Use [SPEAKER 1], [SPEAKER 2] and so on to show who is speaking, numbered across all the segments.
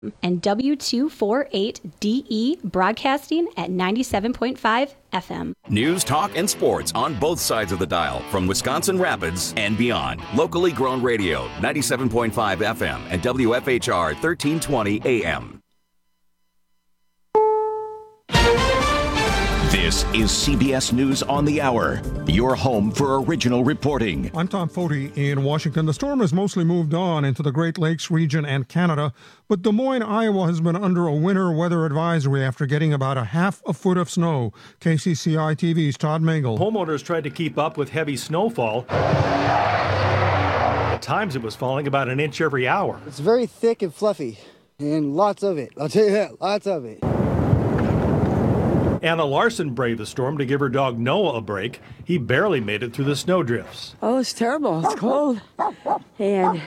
[SPEAKER 1] and W248DE broadcasting at 97.5 FM.
[SPEAKER 2] News, talk, and sports on both sides of the dial from Wisconsin Rapids and beyond. Locally grown radio, 97.5 FM and WFHR 1320 AM.
[SPEAKER 3] This is CBS News on the Hour, your home for original reporting.
[SPEAKER 4] I'm Tom Foti in Washington. The storm has mostly moved on into the Great Lakes region and Canada, but Des Moines, Iowa has been under a winter weather advisory after getting about a half a foot of snow. KCCI TV's Todd Mangle.
[SPEAKER 5] Homeowners tried to keep up with heavy snowfall. At times it was falling about an inch every hour.
[SPEAKER 6] It's very thick and fluffy, and lots of it. I'll tell you that, lots of it.
[SPEAKER 5] Anna Larson braved the storm to give her dog Noah a break. He barely made it through the snowdrifts.
[SPEAKER 7] Oh, it's terrible. It's cold. And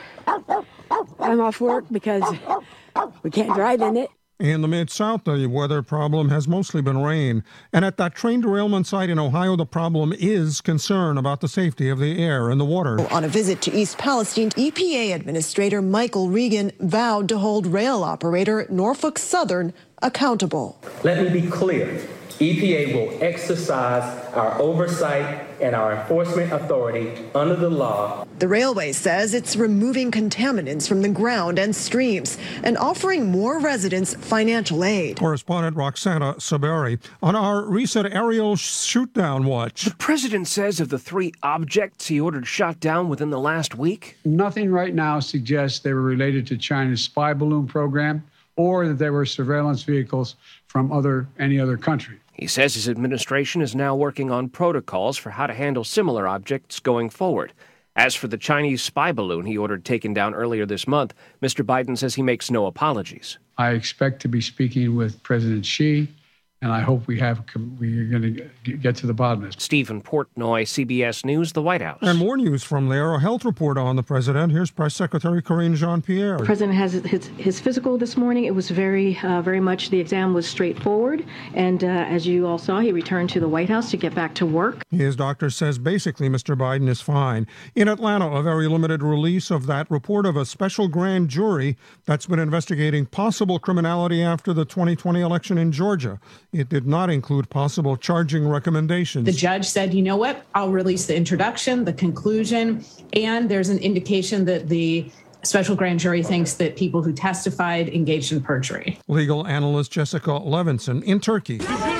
[SPEAKER 7] I'm off work because we can't drive in it.
[SPEAKER 4] In the Mid-South, the weather problem has mostly been rain. And at that train derailment site in Ohio, the problem is concern about the safety of the air and the water.
[SPEAKER 8] On a visit to East Palestine, EPA Administrator Michael Regan vowed to hold rail operator Norfolk Southern accountable.
[SPEAKER 9] Let me be clear. EPA will exercise our oversight and our enforcement authority under the law.
[SPEAKER 8] The railway says it's removing contaminants from the ground and streams and offering more residents financial aid.
[SPEAKER 4] Correspondent Roxana Saberi on our recent aerial shoot-down watch.
[SPEAKER 10] The president says of the 3 objects he ordered shot down within the last week,
[SPEAKER 11] nothing right now suggests they were related to China's spy balloon program or that they were surveillance vehicles from any other country.
[SPEAKER 10] He says his administration is now working on protocols for how to handle similar objects going forward. As for the Chinese spy balloon he ordered taken down earlier this month, Mr. Biden says he makes no apologies.
[SPEAKER 11] I expect to be speaking with President Xi, and I hope we're going to get to the bottom of this.
[SPEAKER 10] Stephen Portnoy, CBS News, the White House.
[SPEAKER 4] And more news from there, a health report on the president. Here's Press Secretary Karine Jean-Pierre.
[SPEAKER 12] The president has his physical this morning. It was very much, the exam was straightforward. And as you all saw, he returned to the White House to get back to work.
[SPEAKER 4] His doctor says basically Mr. Biden is fine. In Atlanta, a very limited release of that report of a special grand jury that's been investigating possible criminality after the 2020 election in Georgia. It did not include possible charging recommendations.
[SPEAKER 13] The judge said, you know what, I'll release the introduction, the conclusion, and there's an indication that the special grand jury thinks that people who testified engaged in perjury.
[SPEAKER 4] Legal analyst Jessica Levinson in Turkey.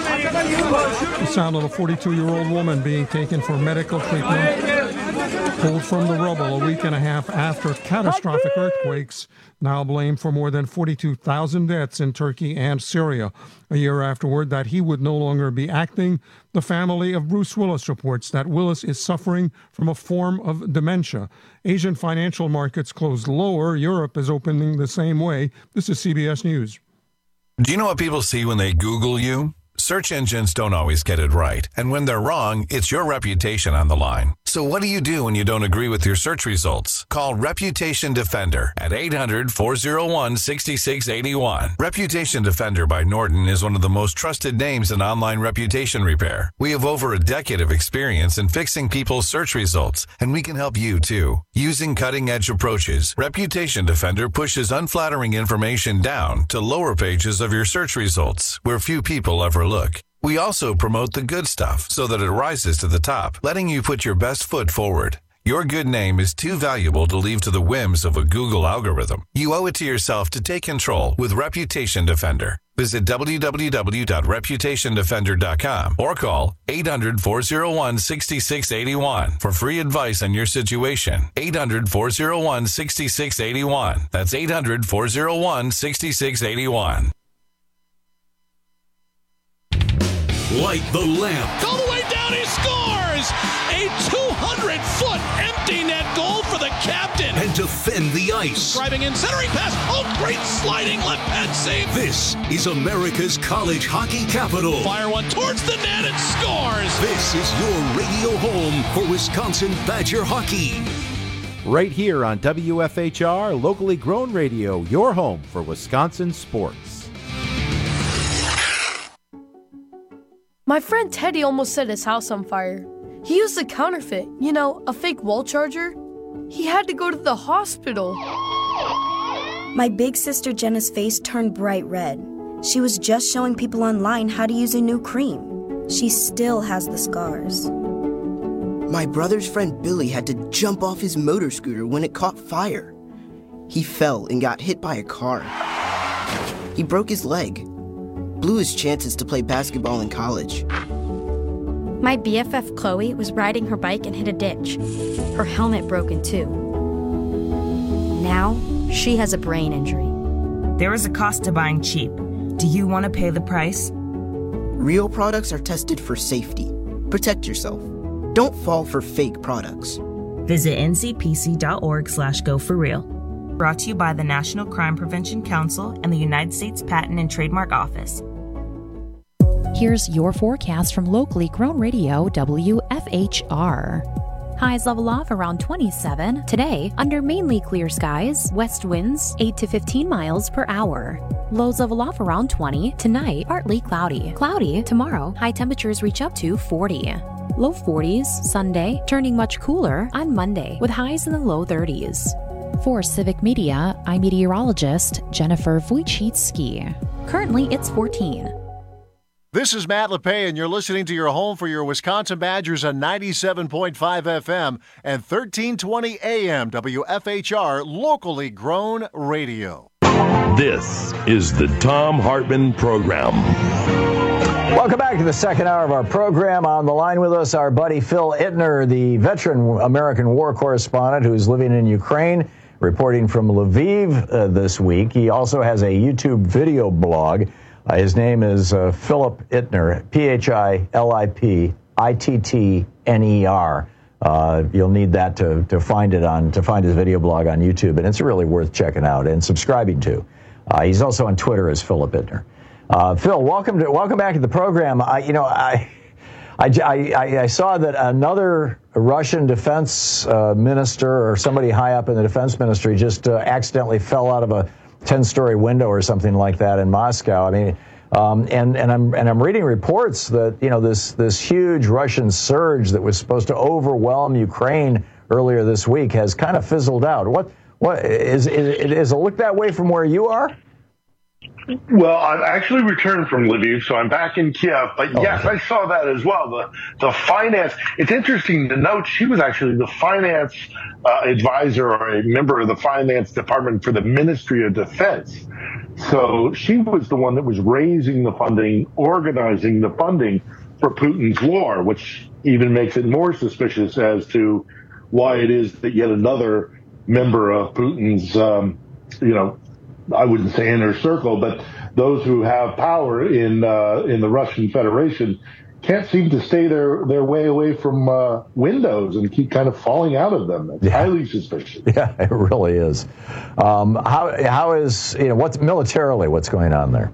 [SPEAKER 4] The sound of a 42-year-old woman being taken for medical treatment. Pulled from the rubble a week and a half after catastrophic earthquakes, now blamed for more than 42,000 deaths in Turkey and Syria. A year afterward, that he would no longer be acting, the family of Bruce Willis reports that Willis is suffering from a form of dementia. Asian financial markets closed lower. Europe is opening the same way. This is CBS News.
[SPEAKER 14] Do you know what people see when they Google you? Search engines don't always get it right. And when they're wrong, it's your reputation on the line. So what do you do when you don't agree with your search results? Call Reputation Defender at 800-401-6681. Reputation Defender by Norton is one of the most trusted names in online reputation repair. We have over a decade of experience in fixing people's search results, and we can help you too. Using cutting-edge approaches, Reputation Defender pushes unflattering information down to lower pages of your search results, where few people ever look. We also promote the good stuff so that it rises to the top, letting you put your best foot forward. Your good name is too valuable to leave to the whims of a Google algorithm. You owe it to yourself to take control with Reputation Defender. Visit www.reputationdefender.com or call 800-401-6681 for free advice on your situation. 800-401-6681. That's 800-401-6681.
[SPEAKER 15] Light the lamp.
[SPEAKER 16] All the way down, he scores! A 200-foot empty net goal for the captain.
[SPEAKER 15] And defend the ice.
[SPEAKER 16] Driving in, centering pass. Oh, great sliding left pad save.
[SPEAKER 15] This is America's college hockey capital.
[SPEAKER 16] Fire one towards the net and scores.
[SPEAKER 15] This is your radio home for Wisconsin Badger hockey.
[SPEAKER 17] Right here on WFHR, locally grown radio, your home for Wisconsin sports.
[SPEAKER 18] My friend Teddy almost set his house on fire. He used a counterfeit, a fake wall charger. He had to go to the hospital.
[SPEAKER 19] My big sister Jenna's face turned bright red. She was just showing people online how to use a new cream. She still has the scars.
[SPEAKER 20] My brother's friend Billy had to jump off his motor scooter when it caught fire. He fell and got hit by a car. He broke his leg, blew his chances to play basketball in college.
[SPEAKER 21] My BFF Chloe was riding her bike and hit a ditch. Her helmet broke in two. Now, she has a brain injury.
[SPEAKER 22] There is a cost to buying cheap. Do you want to pay the price?
[SPEAKER 20] Real products are tested for safety. Protect yourself. Don't fall for fake products.
[SPEAKER 22] Visit ncpc.org/go4real. Brought to you by the National Crime Prevention Council and the United States Patent and Trademark Office.
[SPEAKER 23] Here's your forecast from locally grown radio WFHR. Highs level off around 27. Today, under mainly clear skies, west winds 8 to 15 miles per hour. Lows level off around 20. Tonight, partly cloudy. Cloudy tomorrow, high temperatures reach up to 40. Low 40s Sunday, turning much cooler on Monday with highs in the low 30s. For Civic Media, I'm meteorologist Jennifer Wojcicki. Currently, it's 14.
[SPEAKER 24] This is Matt LePay, and you're listening to your home for your Wisconsin Badgers on 97.5 FM and 1320 AM WFHR, locally grown radio.
[SPEAKER 25] This is the Thom Hartmann Program.
[SPEAKER 26] Welcome back to the second hour of our program. On the line with us, our buddy Phil Ittner, the veteran American war correspondent who's living in Ukraine, reporting from Lviv this week. He also has a YouTube video blog. His name is Philip Ittner, PhilipIttner. You'll need that to find his video blog on YouTube, and it's really worth checking out and subscribing to. He's also on Twitter as Philip Ittner. Phil, welcome back to the program. I saw that another Russian defense minister or somebody high up in the defense ministry just accidentally fell out of a 10-story window or something like that in Moscow. I mean, and I'm reading reports that this huge Russian surge that was supposed to overwhelm Ukraine earlier this week has kind of fizzled out. What is it look that way from where you are?
[SPEAKER 27] Well, I've actually returned from Lviv, so I'm back in Kiev. But yes, I saw that as well. The finance. It's interesting to note she was actually the finance advisor or a member of the finance department for the Ministry of Defense. So she was the one that was raising the funding, organizing the funding for Putin's war, which even makes it more suspicious as to why it is that yet another member of Putin's, I wouldn't say inner circle, but those who have power in the Russian Federation can't seem to stay their way away from windows and keep kind of falling out of them. It's highly suspicious.
[SPEAKER 26] Yeah, it really is. How is what's going on there?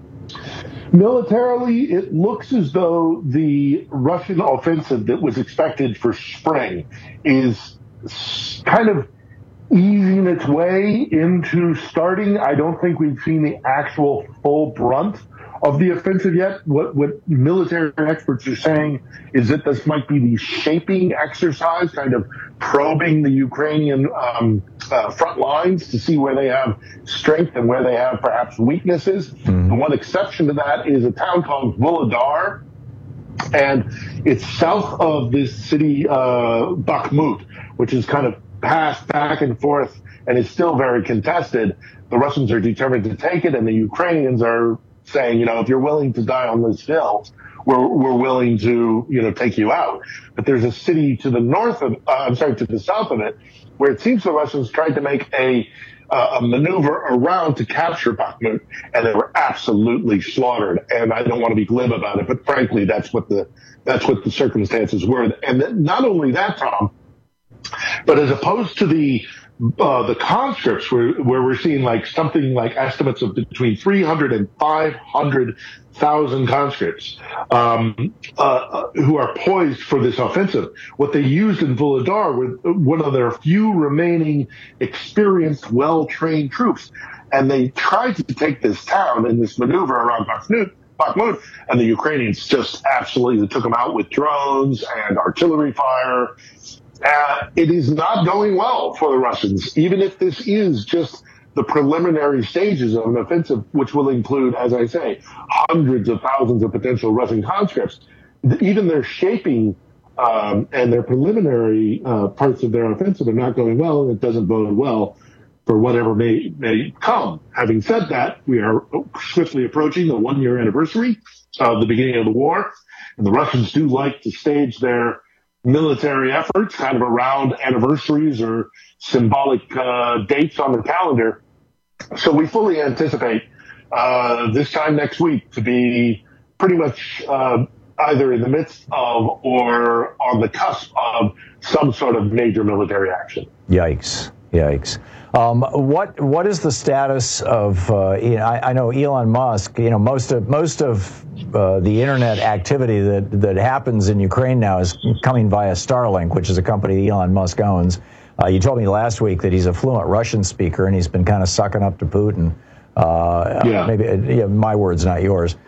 [SPEAKER 27] Militarily, it looks as though the Russian offensive that was expected for spring is kind of easing its way into starting. I don't think we've seen the actual full brunt of the offensive yet. What military experts are saying is that this might be the shaping exercise, kind of probing the Ukrainian front lines to see where they have strength and where they have perhaps weaknesses. Mm-hmm. The one exception to that is a town called Volodar, and it's south of this city, Bakhmut, which is kind of passed back and forth and is still very contested. The Russians are determined to take it, and the Ukrainians are saying, if you're willing to die on this hill, we're willing to, take you out. But there's a city to the to the south of it, where it seems the Russians tried to make a maneuver around to capture Bakhmut, and they were absolutely slaughtered. And I don't want to be glib about it, but frankly, that's what the circumstances were. And not only that, Tom, but as opposed to the conscripts, where we're seeing something like estimates of between 300 and 500,000 conscripts who are poised for this offensive. What they used in Volodar were one of their few remaining experienced, well-trained troops, and they tried to take this town in this maneuver around Bakhmut, and the Ukrainians just absolutely took them out with drones and artillery fire. It is not going well for the Russians, even if this is just the preliminary stages of an offensive, which will include, as I say, hundreds of thousands of potential Russian conscripts. Even their shaping and their preliminary parts of their offensive are not going well, and it doesn't bode well for whatever may come. Having said that, we are swiftly approaching the 1-year anniversary of the beginning of the war, and the Russians do like to stage their military efforts kind of around anniversaries or symbolic dates on the calendar. So we fully anticipate this time next week to be pretty much either in the midst of or on the cusp of some sort of major military action.
[SPEAKER 26] Yikes. What is the status of? I know Elon Musk. Most of the internet activity that happens in Ukraine now is coming via Starlink, which is a company Elon Musk owns. You told me last week that he's a fluent Russian speaker and he's been kind of sucking up to Putin. Maybe my words, not yours.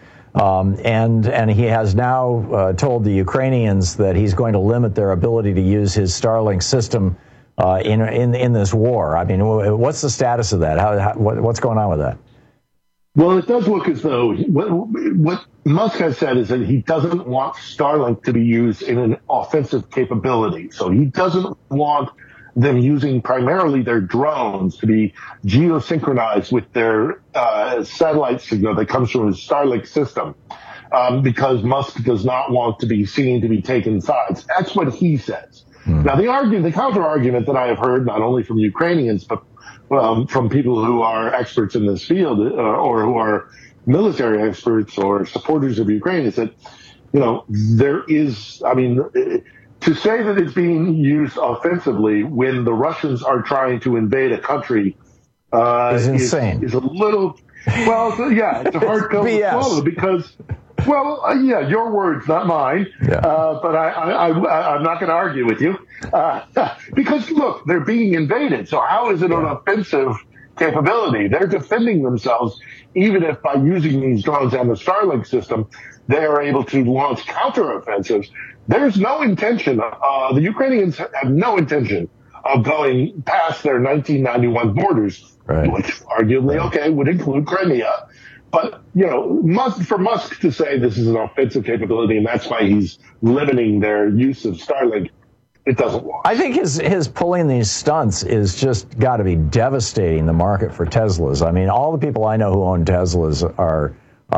[SPEAKER 26] And he has now told the Ukrainians that he's going to limit their ability to use his Starlink system in this war. I mean, what's the status of that? What's going on with that?
[SPEAKER 27] Well, it does look as though what Musk has said is that he doesn't want Starlink to be used in an offensive capability. So he doesn't want them using primarily their drones to be geosynchronized with their satellite signal that comes from his Starlink system, because Musk does not want to be seen to be taking sides. That's what he says. Now, the counter argument that I have heard, not only from Ukrainians, but from people who are experts in this field or who are military experts or supporters of Ukraine, is that, there is, to say that it's being used offensively when the Russians are trying to invade a country
[SPEAKER 26] is insane.
[SPEAKER 27] Is a little, it's a hard pill to swallow because, your words, not mine. Yeah. But I'm not going to argue with you because look, they're being invaded. So how is it an offensive capability? They're defending themselves, even if by using these drones and the Starlink system, they are able to launch counteroffensives. There's no intention. The Ukrainians have no intention of going past their 1991 borders, which arguably, would include Crimea. But, for Musk to say this is an offensive capability and that's why he's limiting their use of Starlink, it doesn't work.
[SPEAKER 26] I think his pulling these stunts is just got to be devastating the market for Teslas. I mean, all the people I know who own Teslas are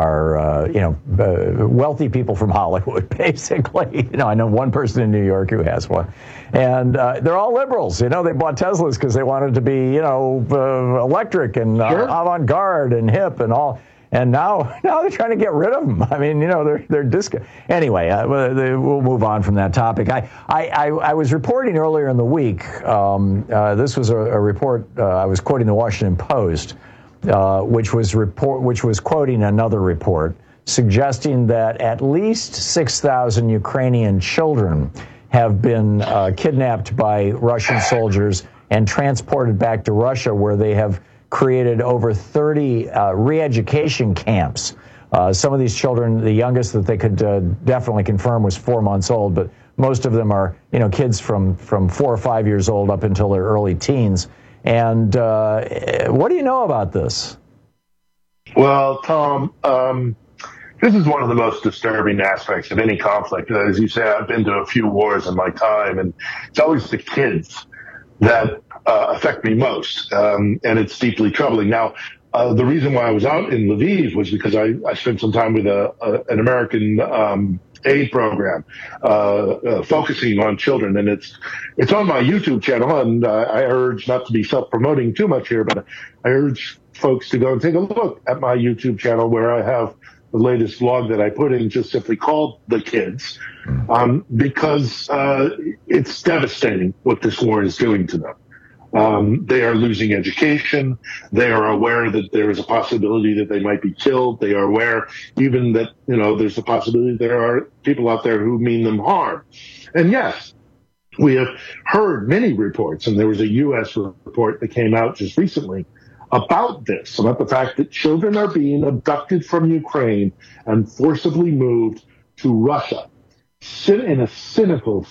[SPEAKER 26] wealthy people from Hollywood, basically. I know one person in New York who has one. And they're all liberals. They bought Teslas because they wanted to be, electric and avant-garde and hip and all. And now they're trying to get rid of them. I mean, they're Anyway, we'll move on from that topic. I was reporting earlier in the week. This was a report. I was quoting the Washington Post, which was quoting another report suggesting that at least 6,000 Ukrainian children have been kidnapped by Russian soldiers and transported back to Russia, where they have created over 30 re-education camps. Some of these children, the youngest that they could definitely confirm was 4 months old, but most of them are, kids from 4 or 5 years old up until their early teens. And what do you know about this?
[SPEAKER 27] Well, Tom, this is one of the most disturbing aspects of any conflict. As you say, I've been to a few wars in my time, and it's always the kids that affect me most, and it's deeply troubling. Now, the reason why I was out in Lviv was because I spent some time with an American aid program focusing on children, and it's on my YouTube channel, and I urge not to be self-promoting too much here, but I urge folks to go and take a look at my YouTube channel, where I have the latest vlog that I put in, just simply called The Kids, because it's devastating what this war is doing to them. They are losing education. They are aware that there is a possibility that they might be killed. They are aware even that, there's a possibility there are people out there who mean them harm. And yes, we have heard many reports, and there was a U.S. report that came out just recently about this, about the fact that children are being abducted from Ukraine and forcibly moved to Russia. In a cynical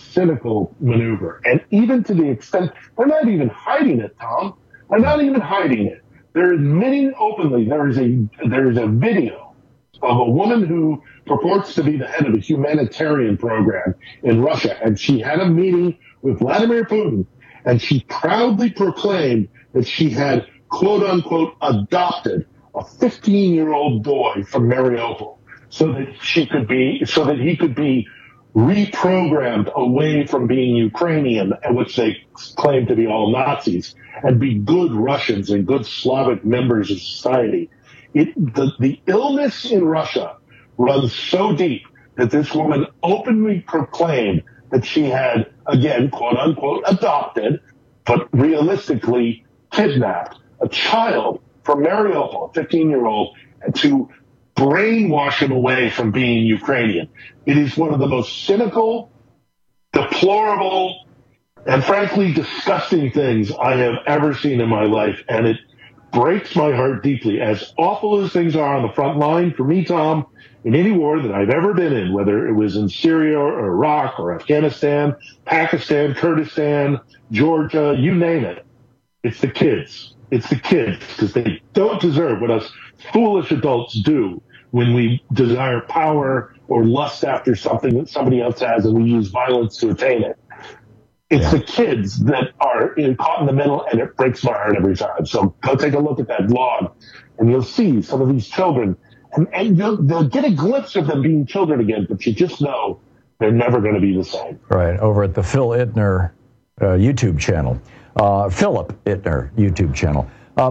[SPEAKER 27] maneuver. And even to the extent, they're not even hiding it, Tom. They're not even hiding it. they're admitting openly there is a video of a woman who purports to be the head of a humanitarian program in Russia, and she had a meeting with Vladimir Putin, and she proudly proclaimed that she had, quote unquote, adopted a 15-year-old boy from Mariupol so that he could be reprogrammed away from being Ukrainian, which they claim to be all Nazis, and be good Russians and good Slavic members of society. The illness in Russia runs so deep that this woman openly proclaimed that she had, again, quote unquote, adopted, but realistically kidnapped a child from Mariupol, a 15-year-old, to brainwash him away from being Ukrainian. It is one of the most cynical, deplorable, and frankly disgusting things I have ever seen in my life, and it breaks my heart deeply. As awful as things are on the front line, for me, Tom, in any war that I've ever been in, whether it was in Syria or Iraq or Afghanistan, Pakistan, Kurdistan, Georgia, you name it, it's the kids. It's the kids, because they don't deserve what us foolish adults do when we desire power or lust after something that somebody else has and we use violence to attain it. It's the kids that are caught in the middle, and it breaks my heart every time. So go take a look at that vlog, and you'll see some of these children, and they'll get a glimpse of them being children again, but you just know they're never going to be the same.
[SPEAKER 26] Right, over at the Phil Ittner YouTube channel. Philip Ittner YouTube channel.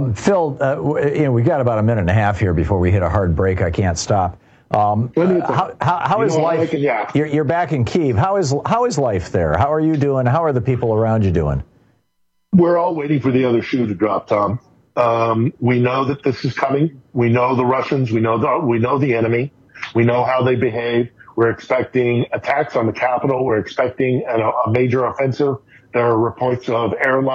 [SPEAKER 26] Phil, we got about a minute and a half here before we hit a hard break. I can't stop. How is life? You're back in Kyiv. How is life there? How are you doing? How are the people around you doing?
[SPEAKER 27] We're all waiting for the other shoe to drop, Tom. We know that this is coming. We know the Russians. We know the enemy. We know how they behave. We're expecting attacks on the capital. We're expecting a major offensive. There are reports of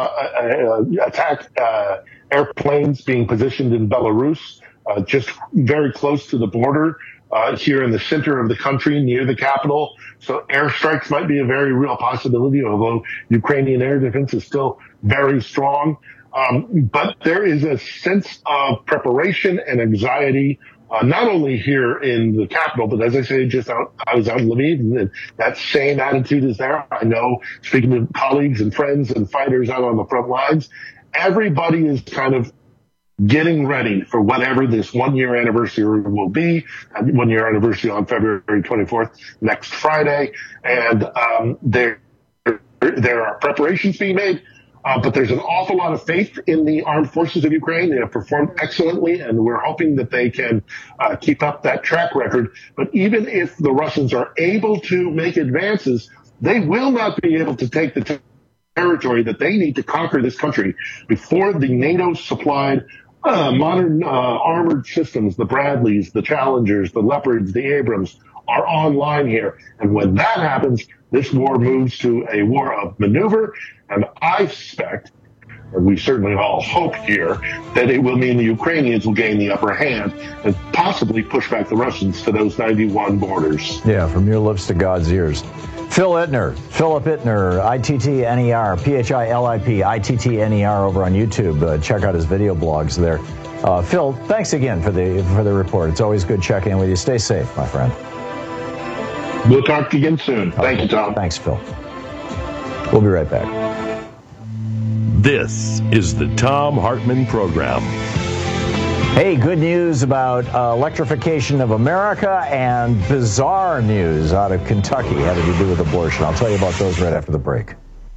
[SPEAKER 27] airplanes being positioned in Belarus, just very close to the border, here in the center of the country, near the capital. So airstrikes might be a very real possibility, although Ukrainian air defense is still very strong. But there is a sense of preparation and anxiety, not only here in the capital, but as I say, I was out in Lviv, and that same attitude is there. I know, speaking to colleagues and friends and fighters out on the front lines, everybody is kind of getting ready for whatever this 1-year anniversary will be, 1-year anniversary on February 24th, next Friday. And there are preparations being made, but there's an awful lot of faith in the armed forces of Ukraine. They have performed excellently, and we're hoping that they can keep up that track record. But even if the Russians are able to make advances, they will not be able to take the territory that they need to conquer this country before the NATO-supplied modern armored systems, the Bradleys, the Challengers, the Leopards, the Abrams, are online here. And when that happens, this war moves to a war of maneuver, and I suspect, and we certainly all hope here, that it will mean the Ukrainians will gain the upper hand and possibly push back the Russians to those 91 borders.
[SPEAKER 26] Yeah, from your lips to God's ears. Phil Ittner, Philip Ittner, ITTNER, PHILIP, ITTNER over on YouTube. Check out his video blogs there. Phil, thanks again for the report. It's always good checking in with you. Stay safe, my friend.
[SPEAKER 27] We'll talk again soon. Thank you, Tom.
[SPEAKER 26] Thanks, Phil. We'll be right back.
[SPEAKER 25] This is the Thom Hartmann Program.
[SPEAKER 26] Hey, good news about electrification of America and bizarre news out of Kentucky having to do with abortion. I'll tell you about those right after the break.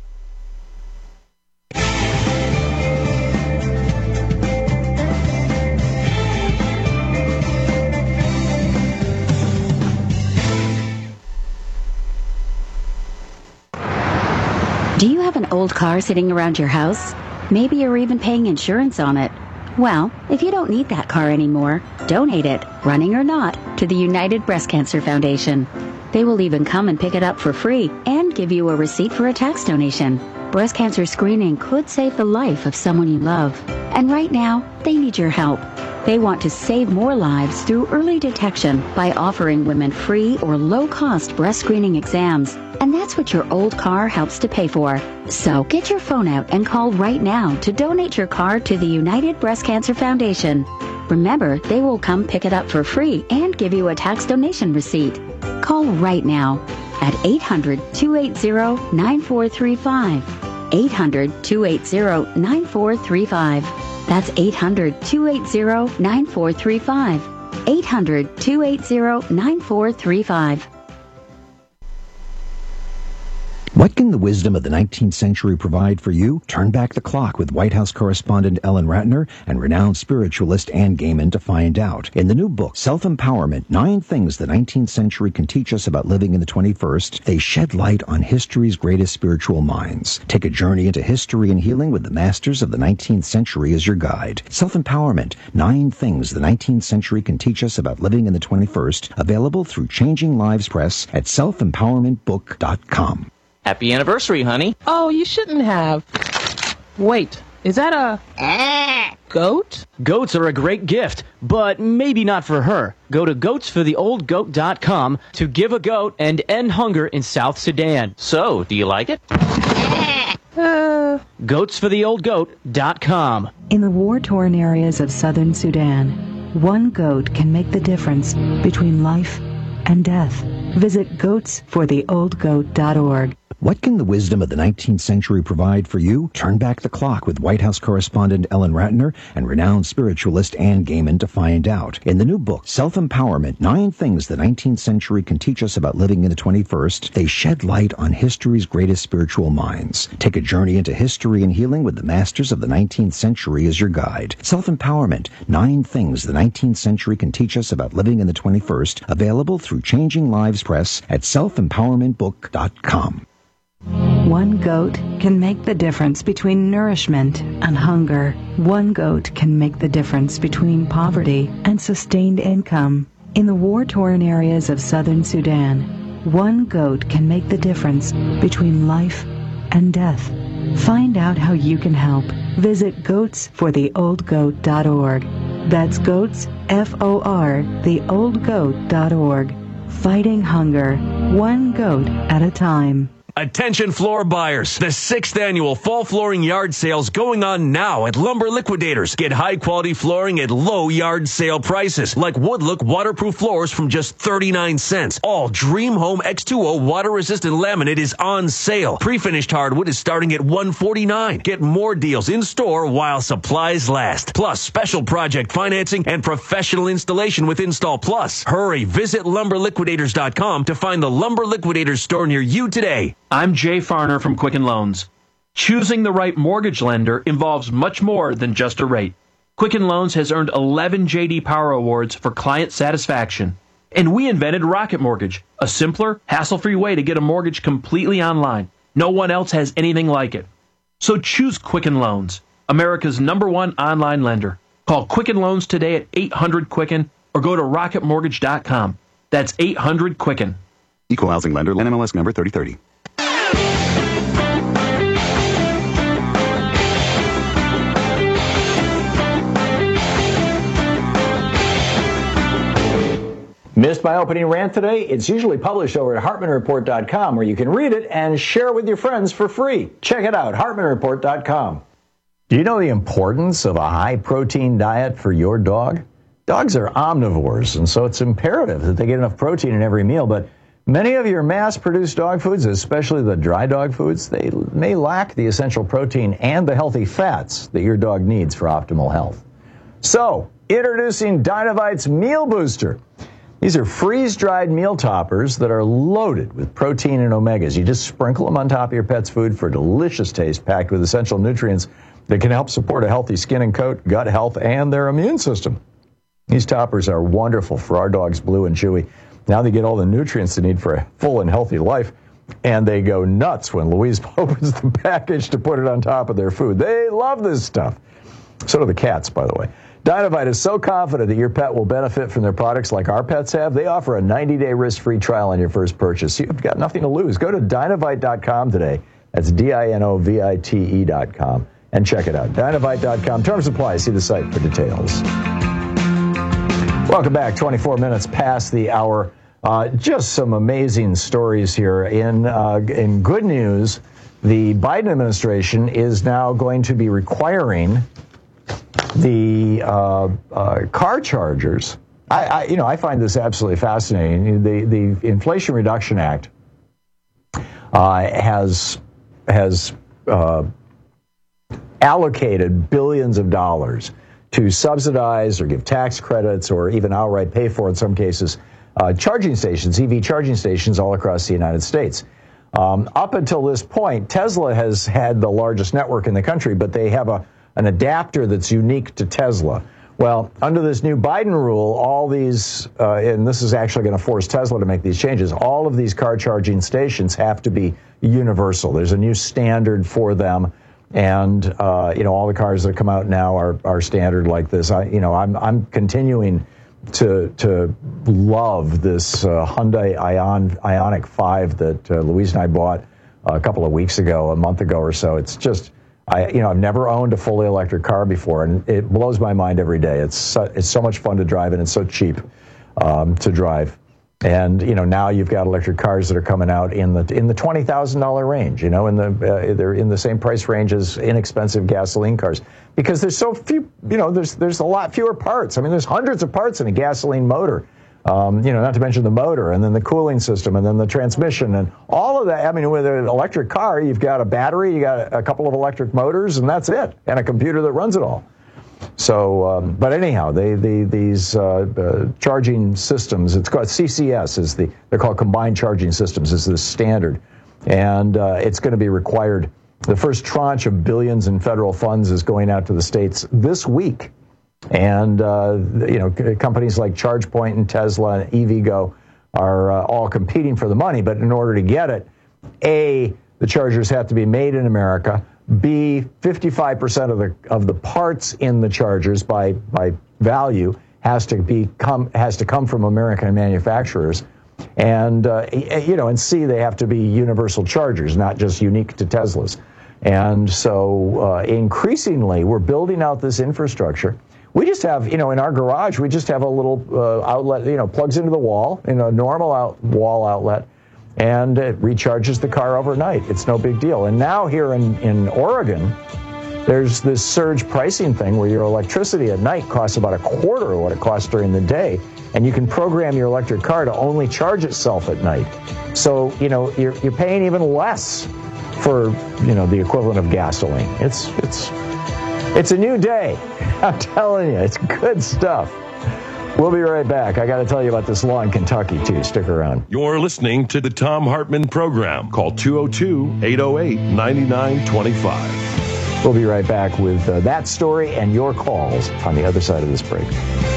[SPEAKER 1] Do you have an old car sitting around your house? Maybe you're even paying insurance on it. Well, if you don't need that car anymore, donate it, running or not, to the United Breast Cancer Foundation. They will even come and pick it up for free and give you a receipt for a tax donation. Breast cancer screening could save the life of someone you love. And right now, they need your help. They want to save more lives through early detection by offering women free or low-cost breast screening exams. And that's what your old car helps to pay for. So get your phone out and call right now to donate your car to the United Breast Cancer Foundation. Remember, they will come pick it up for free and give you a tax donation receipt. Call right now at 800-280-9435. 800-280-9435. That's 800-280-9435. 800-280-9435.
[SPEAKER 2] What can the wisdom of the 19th century provide for you? Turn back the clock with White House correspondent Ellen Ratner and renowned spiritualist Ann Gaiman to find out. In the new book, Self-Empowerment, 9 Things the 19th Century Can Teach Us About Living in the 21st, they shed light on history's greatest spiritual minds. Take a journey into history and healing with the masters of the 19th century as your guide. Self-Empowerment, 9 Things the 19th Century Can Teach Us About Living in the 21st, available through Changing Lives Press at selfempowermentbook.com.
[SPEAKER 3] Happy anniversary, honey.
[SPEAKER 5] Oh, you shouldn't have. Wait, is that a goat?
[SPEAKER 3] Goats are a great gift, but maybe not for her. Go to goatsfortheoldgoat.com to give a goat and end hunger in South Sudan. So, do you like it? Goatsfortheoldgoat.com.
[SPEAKER 6] In the war-torn areas of southern Sudan, one goat can make the difference between life and death. Visit goatsfortheoldgoat.org.
[SPEAKER 2] What can the wisdom of the 19th century provide for you? Turn back the clock with White House correspondent Ellen Ratner and renowned spiritualist Ann Gaiman to find out. In the new book, Self-Empowerment, 9 Things the 19th Century Can Teach Us About Living in the 21st, they shed light on history's greatest spiritual minds. Take a journey into history and healing with the masters of the 19th century as your guide. Self-Empowerment, 9 Things the 19th Century Can Teach Us About Living in the 21st, available through Changing Lives Press at selfempowermentbook.com.
[SPEAKER 6] One goat can make the difference between nourishment and hunger. One goat can make the difference between poverty and sustained income. In the war-torn areas of southern Sudan, one goat can make the difference between life and death. Find out how you can help. Visit goatsfortheoldgoat.org. That's goats, F-O-R, theoldgoat.org. Fighting hunger, one goat at a time.
[SPEAKER 7] Attention floor buyers. The 6th annual fall flooring yard sales going on now at Lumber Liquidators. Get high quality flooring at low yard sale prices like Woodlook waterproof floors from just 39 cents. All Dream Home X2O water resistant laminate is on sale. Pre-finished hardwood is starting at $149. Get more deals in store while supplies last. Plus special project financing and professional installation with Install Plus. Hurry, visit lumberliquidators.com to find the Lumber Liquidators store near you today.
[SPEAKER 3] I'm Jay Farner from Quicken Loans. Choosing the right mortgage lender involves much more than just a rate. Quicken Loans has earned 11 J.D. Power Awards for client satisfaction. And we invented Rocket Mortgage, a simpler, hassle-free way to get a mortgage completely online. No one else has anything like it. So choose Quicken Loans, America's #1 online lender. Call Quicken Loans today at 800-QUICKEN or go to rocketmortgage.com. That's 800-QUICKEN.
[SPEAKER 8] Equal housing lender, NMLS number 3030.
[SPEAKER 26] Missed my opening rant today? It's usually published over at HartmanReport.com, where you can read it and share it with your friends for free. Check it out, HartmanReport.com. Do you know the importance of a high-protein diet for your dog? Dogs are omnivores, and so it's imperative that they get enough protein in every meal, but many of your mass-produced dog foods, especially the dry dog foods, they may lack the essential protein and the healthy fats that your dog needs for optimal health. So, introducing Dinovite's Meal Booster. These are freeze-dried meal toppers that are loaded with protein and omegas. You just sprinkle them on top of your pet's food for delicious taste, packed with essential nutrients that can help support a healthy skin and coat, gut health, and their immune system. These toppers are wonderful for our dogs, Blue and Chewy. Now they get all the nutrients they need for a full and healthy life, and they go nuts when Louise opens the package to put it on top of their food. They love this stuff. So do the cats, by the way. Dinovite is so confident that your pet will benefit from their products like our pets have. They offer a 90-day risk-free trial on your first purchase. You've got nothing to lose. Go to Dinovite.com today. That's Dinovite.com and check it out. Dinovite.com. Terms apply. See the site for details. Welcome back. 24 minutes past the hour. Just some amazing stories here. In good news, the Biden administration is now going to be requiring the car chargers. I find this absolutely fascinating. The Inflation Reduction Act has allocated billions of dollars to subsidize or give tax credits or even outright pay for, in some cases, charging stations, EV charging stations all across the United States. Up until this point, Tesla has had the largest network in the country, but they have an adapter that's unique to Tesla. Well, under this new Biden rule, all these, and this is actually going to force Tesla to make these changes, all of these car charging stations have to be universal. There's a new standard for them. And, all the cars that come out now are standard like this. I'm continuing to love this Hyundai Ioniq 5 that Louise and I bought a month ago or so. It's just, I've never owned a fully electric car before, and it blows my mind every day. It's so much fun to drive, and it's so cheap to drive. And now you've got electric cars that are coming out in the $20,000 range. They're in the same price range as inexpensive gasoline cars because there's so few. There's a lot fewer parts. I mean, there's hundreds of parts in a gasoline motor. Not to mention the motor and then the cooling system and then the transmission and all of that. I mean, with an electric car, you've got a battery, you got a couple of electric motors, and that's it, and a computer that runs it all. So, but anyhow, these charging systems, it's called CCS, they're called combined charging systems, is the standard. And it's going to be required. The first tranche of billions in federal funds is going out to the states this week. And, companies like ChargePoint and Tesla and EVgo are all competing for the money. But in order to get it, A, the chargers have to be made in America. B, 55% of the parts in the chargers by value has to come from American manufacturers, and and C, they have to be universal chargers, not just unique to Teslas. And so increasingly, we're building out this infrastructure. We just have, in our garage, we just have a little outlet, plugs into the wall in a normal wall outlet. And it recharges the car overnight. It's no big deal. And now here in Oregon, there's this surge pricing thing where your electricity at night costs about a quarter of what it costs during the day. And you can program your electric car to only charge itself at night. So, you're paying even less for, the equivalent of gasoline. It's a new day. I'm telling you, it's good stuff. We'll be right back. I got to tell you about this law in Kentucky, too. Stick around.
[SPEAKER 25] You're listening to the Thom Hartmann Program. Call 202-808-9925.
[SPEAKER 26] We'll be right back with that story and your calls on the other side of this break.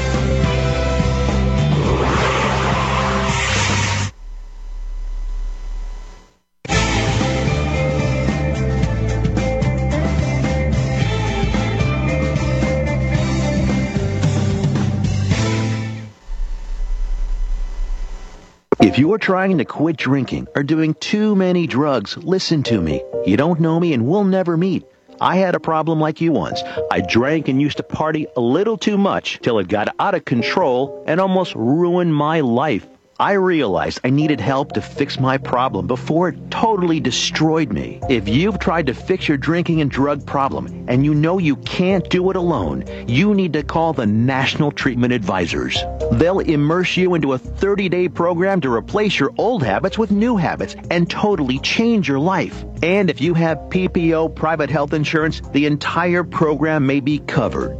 [SPEAKER 4] If you're trying to quit drinking or doing too many drugs, listen to me. You don't know me and we'll never meet. I had a problem like you once. I drank and used to party a little too much till it got out of control and almost ruined my life. I realized I needed help to fix my problem before it totally destroyed me. If you've tried to fix your drinking and drug problem and you know you can't do it alone, you need to call the National Treatment Advisors. They'll immerse you into a 30-day program to replace your old habits with new habits and totally change your life. And if you have PPO private health insurance, the entire program may be covered.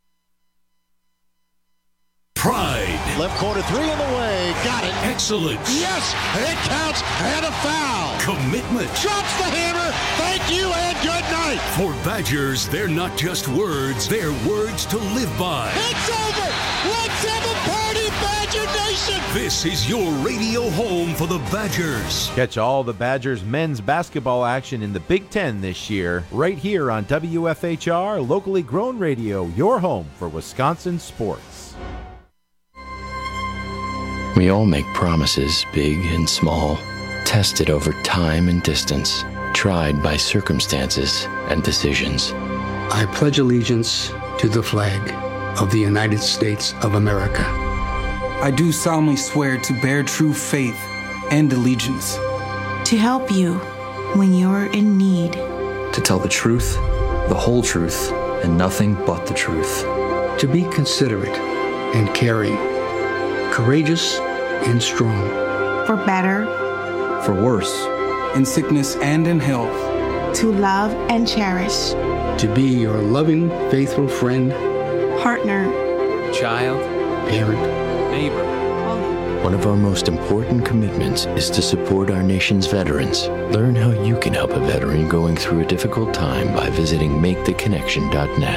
[SPEAKER 15] Pride.
[SPEAKER 16] Left corner three in the way. Got it.
[SPEAKER 15] Excellence.
[SPEAKER 16] Yes, it counts. And a foul.
[SPEAKER 15] Commitment.
[SPEAKER 16] Drops the hammer. Thank you and good night.
[SPEAKER 15] For Badgers, they're not just words. They're words to live by.
[SPEAKER 16] It's over. Let's have a party, Badger Nation.
[SPEAKER 15] This is your radio home for the Badgers.
[SPEAKER 17] Catch all the Badgers men's basketball action in the Big Ten this year right here on WFHR, locally grown radio, your home for Wisconsin sports.
[SPEAKER 9] We all make promises, big and small, tested over time and distance, tried by circumstances and decisions.
[SPEAKER 10] I pledge allegiance to the flag of the United States of America I do solemnly swear to bear true faith and allegiance.
[SPEAKER 11] To help you when you're in need.
[SPEAKER 12] To tell the truth, the whole truth, and nothing but the truth.
[SPEAKER 13] To be considerate and caring. Courageous and strong.
[SPEAKER 11] For better.
[SPEAKER 12] For worse.
[SPEAKER 10] In sickness and in health.
[SPEAKER 11] To love and cherish.
[SPEAKER 13] To be your loving, faithful friend.
[SPEAKER 11] Partner.
[SPEAKER 13] Child. Parent.
[SPEAKER 10] Neighbor.
[SPEAKER 9] One of our most important commitments is to support our nation's veterans. Learn how you can help a veteran going through a difficult time by visiting maketheconnection.net.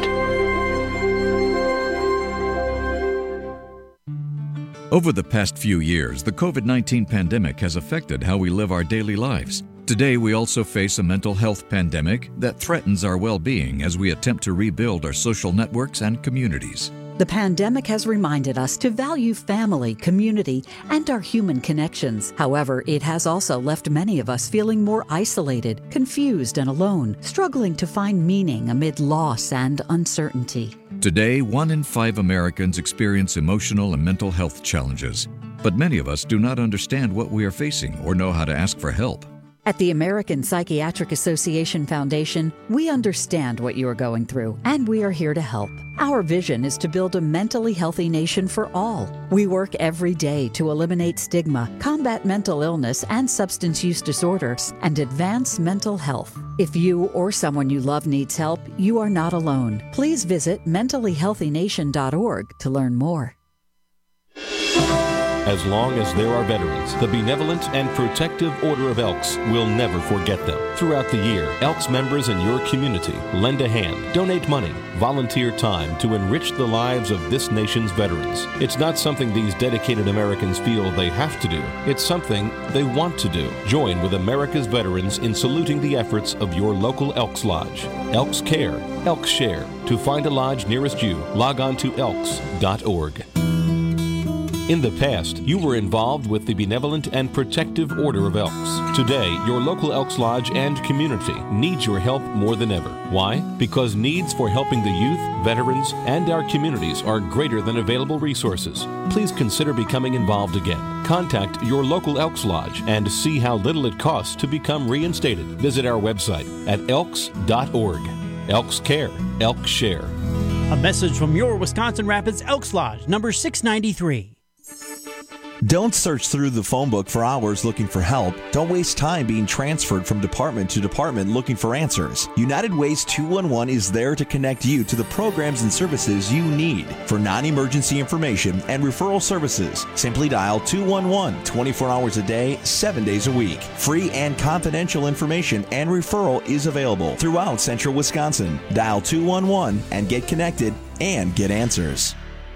[SPEAKER 14] Over the past few years, the COVID-19 pandemic has affected how we live our daily lives. Today, we also face a mental health pandemic that threatens our well-being as we attempt to rebuild our social networks and communities.
[SPEAKER 18] The pandemic has reminded us to value family, community, and our human connections. However, it has also left many of us feeling more isolated, confused, and alone, struggling to find meaning amid loss and uncertainty.
[SPEAKER 14] Today, 1 in 5 Americans experience emotional and mental health challenges. But many of us do not understand what we are facing or know how to ask for help.
[SPEAKER 18] At the American Psychiatric Association Foundation, we understand what you are going through, and we are here to help. Our vision is to build a mentally healthy nation for all. We work every day to eliminate stigma, combat mental illness and substance use disorders, and advance mental health. If you or someone you love needs help, you are not alone. Please visit mentallyhealthynation.org to learn more.
[SPEAKER 19] As long as there are veterans, the Benevolent and Protective Order of Elks will never forget them. Throughout the year, Elks members in your community lend a hand, donate money, volunteer time to enrich the lives of this nation's veterans. It's not something these dedicated Americans feel they have to do. It's something they want to do. Join with America's veterans in saluting the efforts of your local Elks Lodge. Elks Care, Elks Share. To find a lodge nearest you, log on to elks.org. In the past, you were involved with the Benevolent and Protective Order of Elks. Today, your local Elks Lodge and community needs your help more than ever. Why? Because needs for helping the youth, veterans, and our communities are greater than available resources. Please consider becoming involved again. Contact your local Elks Lodge and see how little it costs to become reinstated. Visit our website at elks.org. Elks Care, Elks Share.
[SPEAKER 28] A message from your Wisconsin Rapids Elks Lodge, number 693.
[SPEAKER 29] Don't search through the phone book for hours looking for help. Don't waste time being transferred from department to department looking for answers. United Ways 211 is there to connect you to the programs and services you need. For non-emergency information and referral services, simply dial 211 24 hours a day, 7 days a week. Free and confidential information and referral is available throughout central Wisconsin. Dial 211 and get connected and get answers.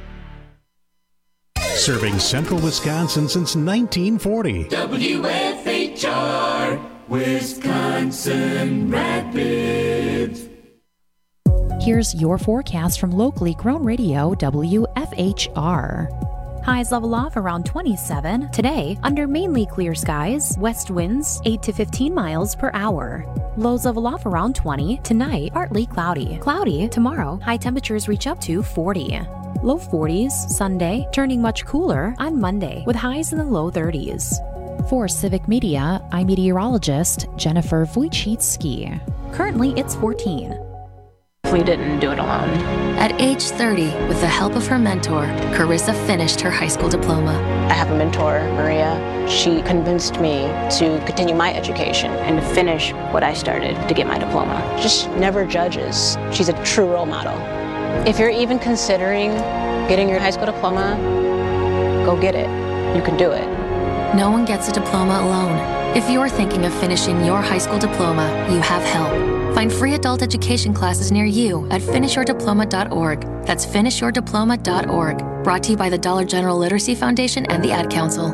[SPEAKER 30] Serving central Wisconsin since 1940.
[SPEAKER 31] WFHR, Wisconsin Rapids.
[SPEAKER 23] Here's your forecast from locally grown radio WFHR. Highs level off around 27. Today, under mainly clear skies, west winds 8 to 15 miles per hour. Lows level off around 20. Tonight, partly cloudy. Cloudy tomorrow, high temperatures reach up to 40. Low 40s Sunday, turning much cooler on Monday with highs in the low 30s. For Civic Media, I'm meteorologist Jennifer Wojcicki. Currently, it's 14.
[SPEAKER 21] We didn't do it alone. At age 30, with the help of her mentor, Carissa finished her high school diploma.
[SPEAKER 32] I have a mentor, Maria. She convinced me to continue my education and to finish what I started to get my diploma. Just never judges. She's a true role model. If you're even considering getting your high school diploma, go get it. You can do it.
[SPEAKER 21] No one gets a diploma alone. If you're thinking of finishing your high school diploma, you have help. Find free adult education classes near you at finishyourdiploma.org. That's finishyourdiploma.org. Brought to you by the Dollar General Literacy Foundation and the Ad Council.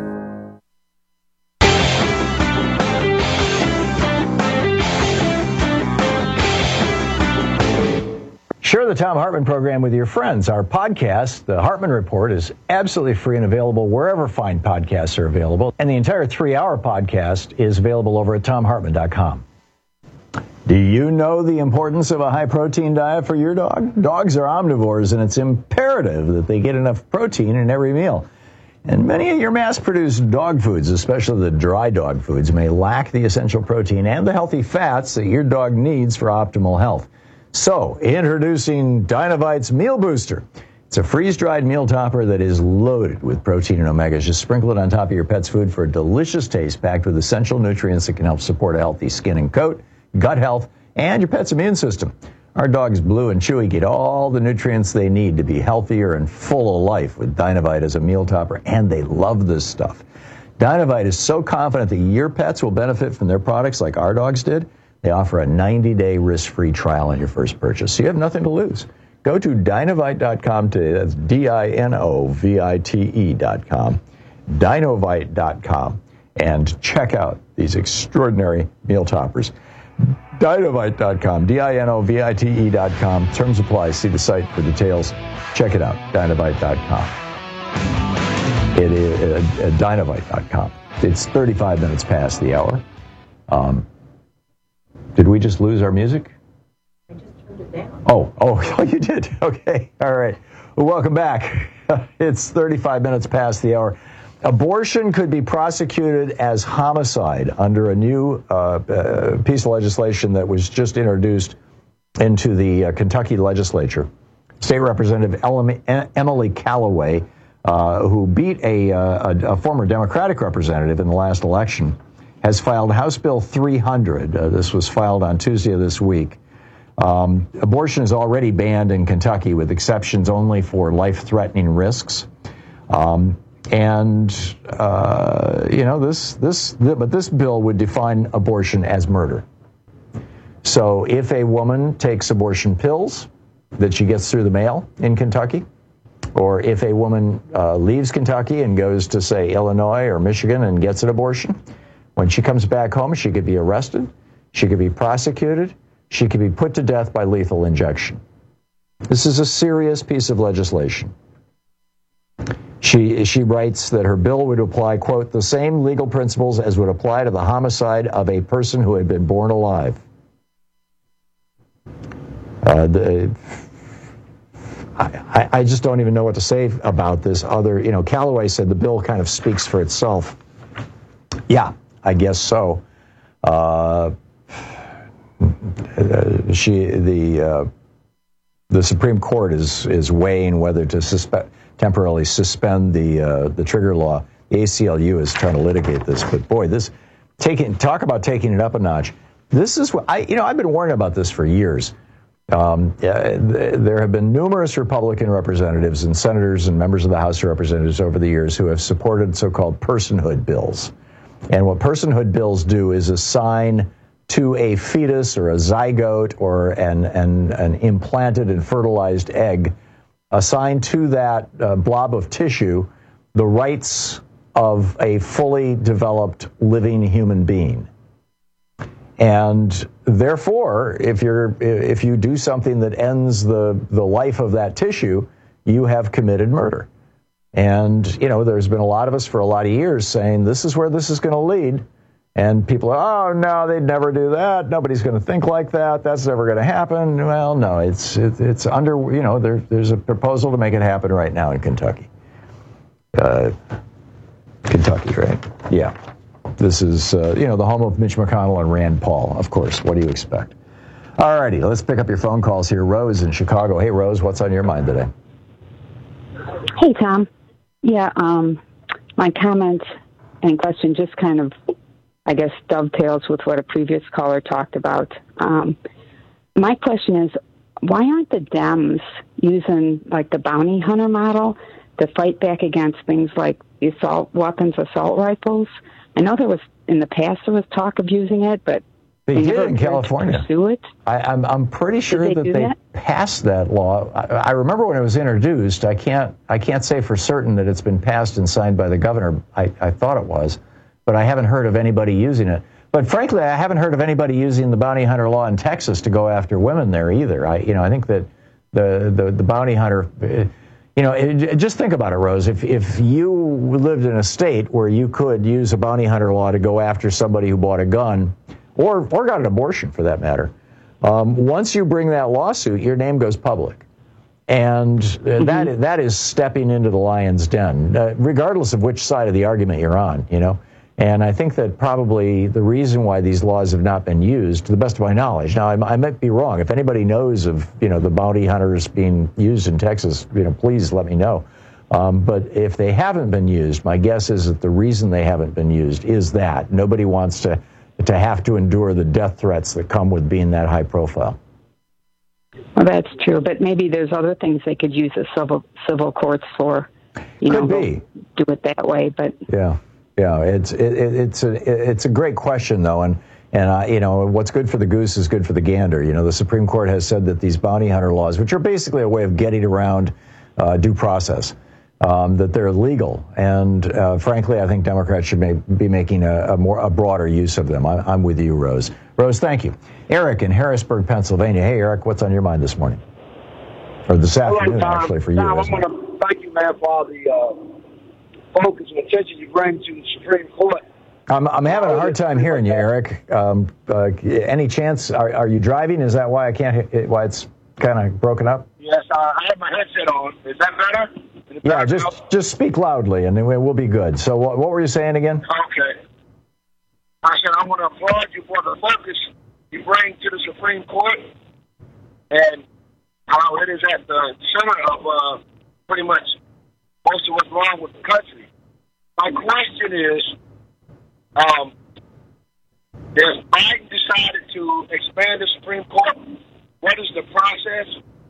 [SPEAKER 26] Share the Thom Hartmann program with your friends. Our podcast, The Hartmann Report, is absolutely free and available wherever fine podcasts are available. And the entire 3-hour podcast is available over at thomhartmann.com. Do you know the importance of a high-protein diet for your dog? Dogs are omnivores, and it's imperative that they get enough protein in every meal. And many of your mass-produced dog foods, especially the dry dog foods, may lack the essential protein and the healthy fats that your dog needs for optimal health. So, introducing Dinovite's Meal Booster. It's a freeze-dried meal topper that is loaded with protein and omegas. Just sprinkle it on top of your pet's food for a delicious taste packed with essential nutrients that can help support a healthy skin and coat, gut health, and your pet's immune system. Our dogs Blue and Chewy get all the nutrients they need to be healthier and full of life with Dinovite as a meal topper, and they love this stuff. Dinovite is so confident that your pets will benefit from their products like our dogs did. They offer a 90-day risk-free trial on your first purchase, so you have nothing to lose. Go to Dinovite.com today. That's Dinovite.com. Dinovite.com. And check out these extraordinary meal toppers. Dinovite.com. Dinovite.com. Terms apply. See the site for details. Check it out. Dinovite.com. It is Dinovite.com. It's 35 minutes past the hour. Did we just lose our music? Oh, you did. Okay. All right. Well, welcome back. It's 35 minutes past the hour. Abortion could be prosecuted as homicide under a new piece of legislation that was just introduced into the Kentucky legislature. State Representative Emily Callaway, who beat a former Democratic representative in the last election, has filed House Bill 300. This was filed on Tuesday of this week. Abortion is already banned in Kentucky, with exceptions only for life-threatening risks. But this bill would define abortion as murder. So if a woman takes abortion pills that she gets through the mail in Kentucky, or if a woman leaves Kentucky and goes to, say, Illinois or Michigan and gets an abortion, when she comes back home, she could be arrested, she could be prosecuted, she could be put to death by lethal injection. This is a serious piece of legislation. She writes that her bill would apply, quote, the same legal principles as would apply to the homicide of a person who had been born alive. I just don't even know what to say about this other, Callaway said the bill kind of speaks for itself. Yeah, I guess so. The Supreme Court is weighing whether to temporarily suspend the trigger law. The ACLU is trying to litigate this, but boy, talk about taking it up a notch. This is what I've been warning about this for years. There have been numerous Republican representatives and senators and members of the House of Representatives over the years who have supported so-called personhood bills. And what personhood bills do is assign to a fetus or a zygote or an implanted and fertilized egg, assign to that blob of tissue the rights of a fully developed living human being. And therefore, if you do something that ends the life of that tissue, you have committed murder. And, there's been a lot of us for a lot of years saying this is where this is going to lead. And people are, oh, no, they'd never do that. Nobody's going to think like that. That's never going to happen. Well, no, it's under, there's a proposal to make it happen right now in Kentucky. Kentucky, right? Yeah. This is, the home of Mitch McConnell and Rand Paul, of course. What do you expect? All righty, let's pick up your phone calls here. Rose in Chicago. Hey, Rose, what's on your mind today?
[SPEAKER 1] Hey, Tom. Yeah, my comment and question just kind of, I guess, dovetails with what a previous caller talked about. My question is, why aren't the Dems using, like, the bounty hunter model to fight back against things like the assault rifles? I know in the past there was talk of using it, but
[SPEAKER 26] they did in California.
[SPEAKER 1] Pursue it.
[SPEAKER 26] I'm pretty sure that they passed that law. I remember when it was introduced. I can't say for certain that it's been passed and signed by the governor. I thought it was, but I haven't heard of anybody using it. But frankly, I haven't heard of anybody using the bounty hunter law in Texas to go after women there either. I think that the bounty hunter. Just think about it, Rose. If you lived in a state where you could use a bounty hunter law to go after somebody who bought a gun, or got an abortion for that matter, once you bring that lawsuit, your name goes public. And that is stepping into the lion's den, regardless of which side of the argument you're on, you know. And I think that probably the reason why these laws have not been used, to the best of my knowledge, now I might be wrong. If anybody knows of, you know, the bounty hunters being used in Texas, you know, please let me know. But if they haven't been used, my guess is that the reason they haven't been used is that nobody wants to have to endure the death threats that come with being that high profile.
[SPEAKER 1] Well, that's true, but maybe there's other things they could use the civil courts for. You know, do it that way, but
[SPEAKER 26] yeah, it's a great question though, and you know, what's good for the goose is good for the gander. You know, the Supreme Court has said that these bounty hunter laws, which are basically a way of getting around due process, that they're legal, and frankly, I think Democrats should be making a broader use of them. I'm with you, Rose. Rose, thank you. Eric in Harrisburg, Pennsylvania. Hey, Eric, what's on your mind this morning? Or this afternoon, actually, for you.
[SPEAKER 2] I want to thank you, man, for all the focus and attention you bring to the Supreme Court.
[SPEAKER 26] I'm having a hard time hearing you, Eric. Any chance? Are you driving? Is that why I can't hear? Why it's kind of broken up?
[SPEAKER 2] Yes, I have my headset on. Is that better?
[SPEAKER 26] Yeah, just speak loudly, and then we'll be good. So, what were you saying again?
[SPEAKER 2] Okay. I said I want to applaud you for the focus you bring to the Supreme Court, and how it is at the center of pretty much most of what's wrong with the country. My question is, if Biden decided to expand the Supreme Court, what is the process?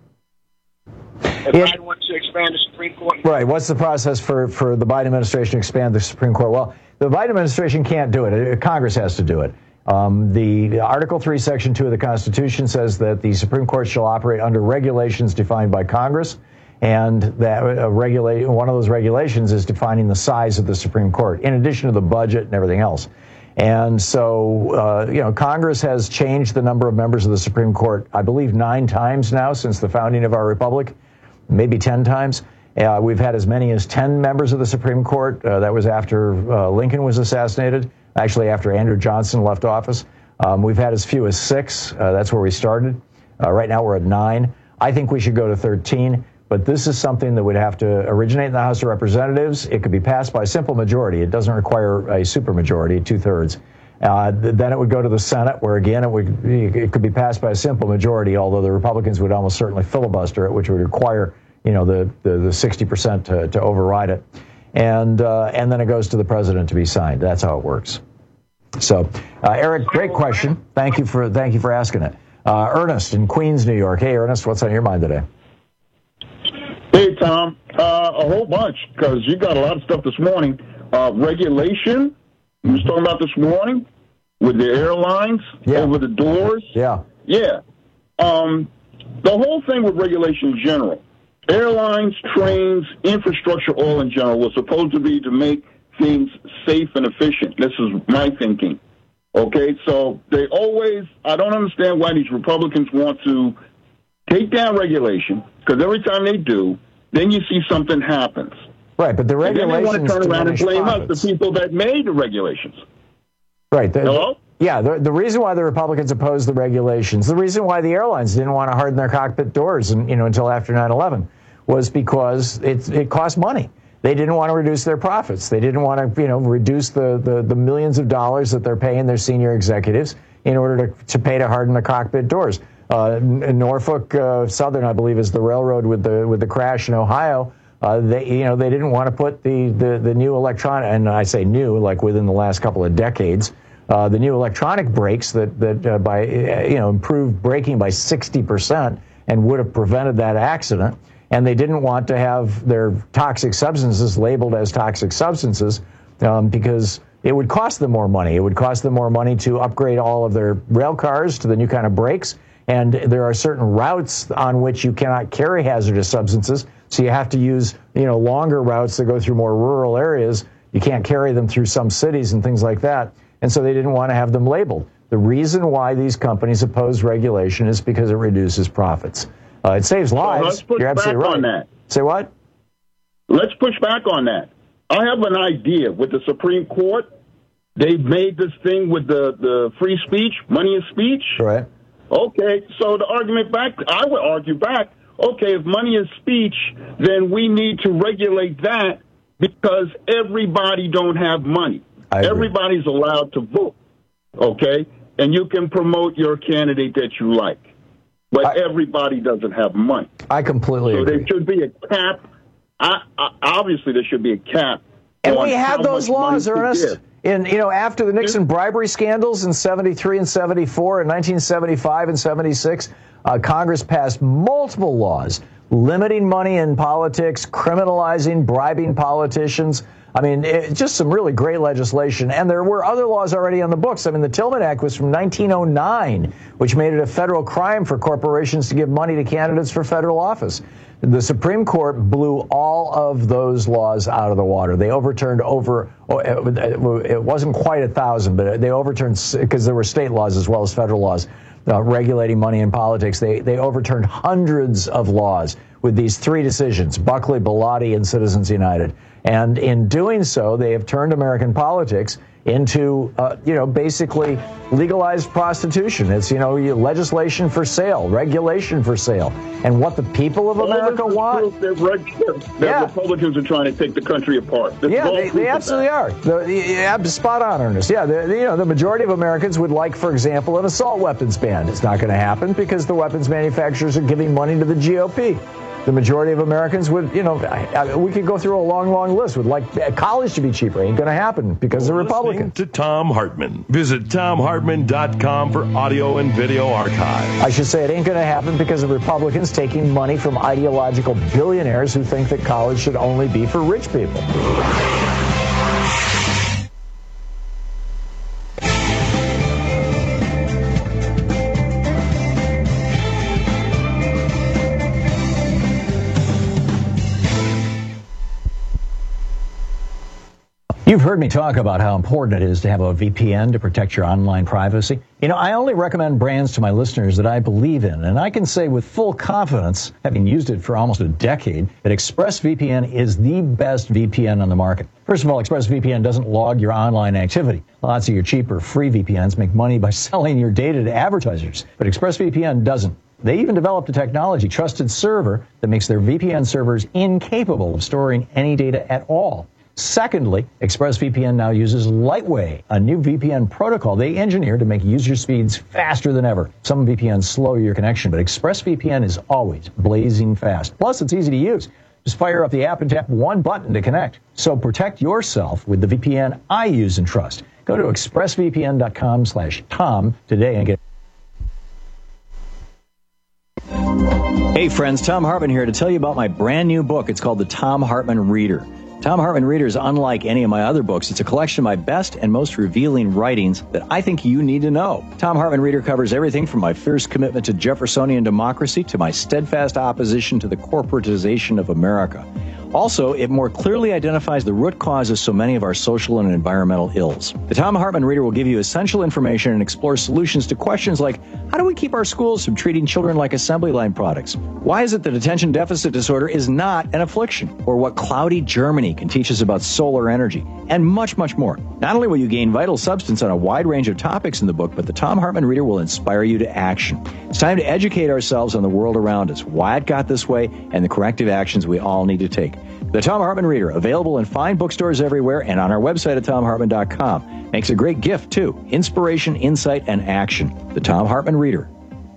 [SPEAKER 2] If Biden wants to expand the Supreme Court?
[SPEAKER 26] Right. What's the process for the Biden administration to expand the Supreme Court? Well, the Biden administration can't do it. Congress has to do it. The Article 3, Section 2 of the Constitution says that the Supreme Court shall operate under regulations defined by Congress, and that one of those regulations is defining the size of the Supreme Court, in addition to the budget and everything else. And so, you know, Congress has changed the number of members of the Supreme Court, I believe, 9 times now since the founding of our republic, maybe 10 times. We've had as many as 10 members of the Supreme Court. That was after Lincoln was assassinated, actually after Andrew Johnson left office. We've had as few as 6. That's where we started. Right now we're at 9. I think we should go to 13. But this is something that would have to originate in the House of Representatives. It could be passed by a simple majority. It doesn't require a supermajority, 2/3. Then it would go to the Senate, where again it could be passed by a simple majority. Although the Republicans would almost certainly filibuster it, which would require, you know, the 60% to override it. And then it goes to the president to be signed. That's how it works. So, Eric, great question. Thank you for asking it. Ernest in Queens, New York. Hey, Ernest, what's on your mind today?
[SPEAKER 3] Hey, Tom, a whole bunch, because you got a lot of stuff this morning. Regulation, you was talking about this morning, with the airlines, over the doors.
[SPEAKER 26] Yeah.
[SPEAKER 3] Yeah. The whole thing with regulation in general, airlines, trains, infrastructure, all in general, was supposed to be to make things safe and efficient. This is my thinking. Okay, so they always, I don't understand why these Republicans want to take down regulation, because every time they do, then you see something happens.
[SPEAKER 26] Right, but the regulations...
[SPEAKER 3] And then they want to turn around and blame us, the people that made the regulations.
[SPEAKER 26] Right.
[SPEAKER 3] Hello?
[SPEAKER 26] Yeah, the reason why the Republicans opposed the regulations, the reason why the airlines didn't want to harden their cockpit doors until after 9/11 was because it cost money. They didn't want to reduce their profits. They didn't want to, reduce the millions of dollars that they're paying their senior executives in order to pay to harden the cockpit doors. Norfolk Southern, I believe, is the railroad with the crash in Ohio. They didn't want to put the new electronic, and I say new, like within the last couple of decades, the new electronic brakes that by improved braking by 60% and would have prevented that accident. And they didn't want to have their toxic substances labeled as toxic substances because it would cost them more money. It would cost them more money to upgrade all of their rail cars to the new kind of brakes. And there are certain routes on which you cannot carry hazardous substances. So you have to use, longer routes that go through more rural areas. You can't carry them through some cities and things like that. And so they didn't want to have them labeled. The reason why these companies oppose regulation is because it reduces profits. It saves lives.
[SPEAKER 3] So let's push
[SPEAKER 26] You're absolutely
[SPEAKER 3] back
[SPEAKER 26] right.
[SPEAKER 3] on that.
[SPEAKER 26] Say what?
[SPEAKER 3] Let's push back on that. I have an idea with the Supreme Court. They've made this thing with the free speech, money is speech.
[SPEAKER 26] Right.
[SPEAKER 3] Okay, so the argument back, I would argue back, okay, if money is speech, then we need to regulate that because everybody don't have money. Everybody's allowed to vote, okay? And you can promote your candidate that you like. But everybody doesn't have money.
[SPEAKER 26] I completely agree.
[SPEAKER 3] So there should be a cap. Obviously, there should be a cap.
[SPEAKER 26] And we had those laws, Ernest. After the Nixon bribery scandals in 73 and 74, in 1975 and 76, Congress passed multiple laws limiting money in politics, criminalizing, bribing politicians. I mean, just some really great legislation. And there were other laws already on the books. I mean, the Tillman Act was from 1909, which made it a federal crime for corporations to give money to candidates for federal office. The Supreme Court blew all of those laws out of the water. They overturned it wasn't quite 1,000, but they overturned, because there were state laws as well as federal laws regulating money in politics. They overturned hundreds of laws with these three decisions, Buckley, Bellotti, and Citizens United. And in doing so, they have turned American politics into, basically legalized prostitution. It's, legislation for sale, regulation for sale. And what the people of America want...
[SPEAKER 3] That Republicans are trying to take the country apart.
[SPEAKER 26] They absolutely are. Spot on, Ernest. Yeah, the majority of Americans would like, for example, an assault weapons ban. It's not going to happen because the weapons manufacturers are giving money to the GOP. The majority of Americans would, we could go through a long, long list, would like college to be cheaper. Ain't going to happen because they're Republicans.
[SPEAKER 4] To Thom Hartmann. Visit ThomHartmann.com for audio and video archives.
[SPEAKER 26] I should say it ain't going to happen because of Republicans taking money from ideological billionaires who think that college should only be for rich people. You've heard me talk about how important it is to have a VPN to protect your online privacy. I only recommend brands to my listeners that I believe in, and I can say with full confidence, having used it for almost a decade, that ExpressVPN is the best VPN on the market. First of all, ExpressVPN doesn't log your online activity. Lots of your cheaper free VPNs make money by selling your data to advertisers, but ExpressVPN doesn't. They even developed a technology, Trusted Server, that makes their VPN servers incapable of storing any data at all. Secondly, ExpressVPN now uses Lightway, a new VPN protocol they engineered to make user speeds faster than ever. Some VPNs slow your connection, but ExpressVPN is always blazing fast. Plus, it's easy to use. Just fire up the app and tap one button to connect. So protect yourself with the VPN I use and trust. Go to expressvpn.com/Tom today and get... Hey friends, Thom Hartmann here to tell you about my brand new book. It's called The Thom Hartmann Reader. Thom Hartmann Reader is unlike any of my other books. It's a collection of my best and most revealing writings that I think you need to know. Thom Hartmann Reader covers everything from my fierce commitment to Jeffersonian democracy to my steadfast opposition to the corporatization of America. Also, it more clearly identifies the root cause of so many of our social and environmental ills. The Thom Hartmann Reader will give you essential information and explore solutions to questions like, how do we keep our schools from treating children like assembly line products? Why is it that attention deficit disorder is not an affliction? Or what cloudy Germany can teach us about solar energy? And much, much more. Not only will you gain vital substance on a wide range of topics in the book, but the Thom Hartmann Reader will inspire you to action. It's time to educate ourselves on the world around us, why it got this way, and the corrective actions we all need to take. The Thom Hartmann Reader, available in fine bookstores everywhere and on our website at ThomHartmann.com. Makes a great gift, too. Inspiration, insight, and action. The Thom Hartmann Reader.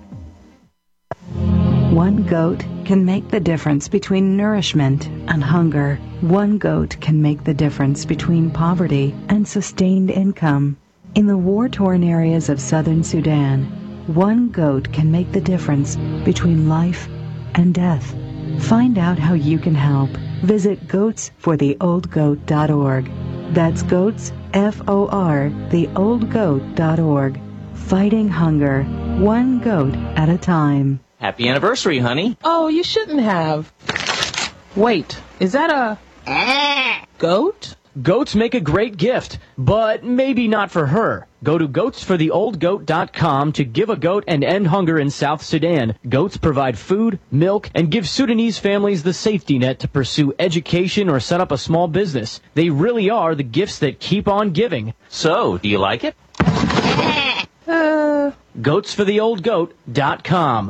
[SPEAKER 5] One goat can make the difference between nourishment and hunger. One goat can make the difference between poverty and sustained income. In the war-torn areas of southern Sudan, one goat can make the difference between life and death. Find out how you can help. Visit goatsfortheoldgoat.org. That's goats, F-O-R, theoldgoat.org. Fighting hunger, one goat at a time.
[SPEAKER 6] Happy anniversary, honey.
[SPEAKER 7] Oh, you shouldn't have. Wait, is that a goat?
[SPEAKER 8] Goats make a great gift, but maybe not for her. Go to goatsfortheoldgoat.com to give a goat and end hunger in South Sudan. Goats provide food, milk, and give Sudanese families the safety net to pursue education or set up a small business. They really are the gifts that keep on giving.
[SPEAKER 6] So, do you like it?
[SPEAKER 8] Goatsfortheoldgoat.com.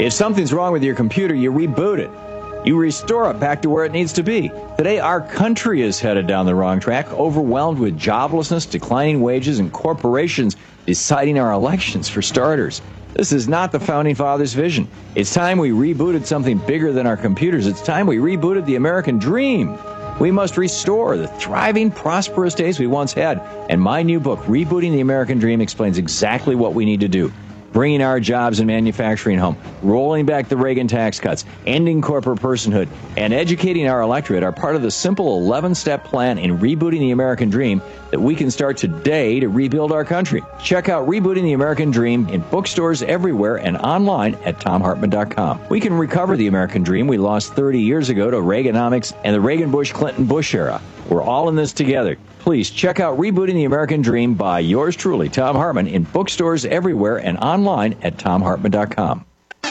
[SPEAKER 26] If something's wrong with your computer, you reboot it. You restore it back to where it needs to be. Today, our country is headed down the wrong track, overwhelmed with joblessness, declining wages, and corporations deciding our elections, for starters. This is not the Founding Fathers' vision. It's time we rebooted something bigger than our computers. It's time we rebooted the American dream. We must restore the thriving, prosperous days we once had. And my new book, Rebooting the American Dream, explains exactly what we need to do. Bringing our jobs and manufacturing home, rolling back the Reagan tax cuts, ending corporate personhood, and educating our electorate are part of the simple 11-step plan in rebooting the American dream that we can start today to rebuild our country. Check out Rebooting the American Dream in bookstores everywhere and online at TomHartman.com. We can recover the American dream we lost 30 years ago to Reaganomics and the Reagan-Bush-Clinton-Bush era. We're all in this together. Please check out Rebooting the American Dream by yours truly, Thom Hartmann, in bookstores everywhere and online at TomHartman.com.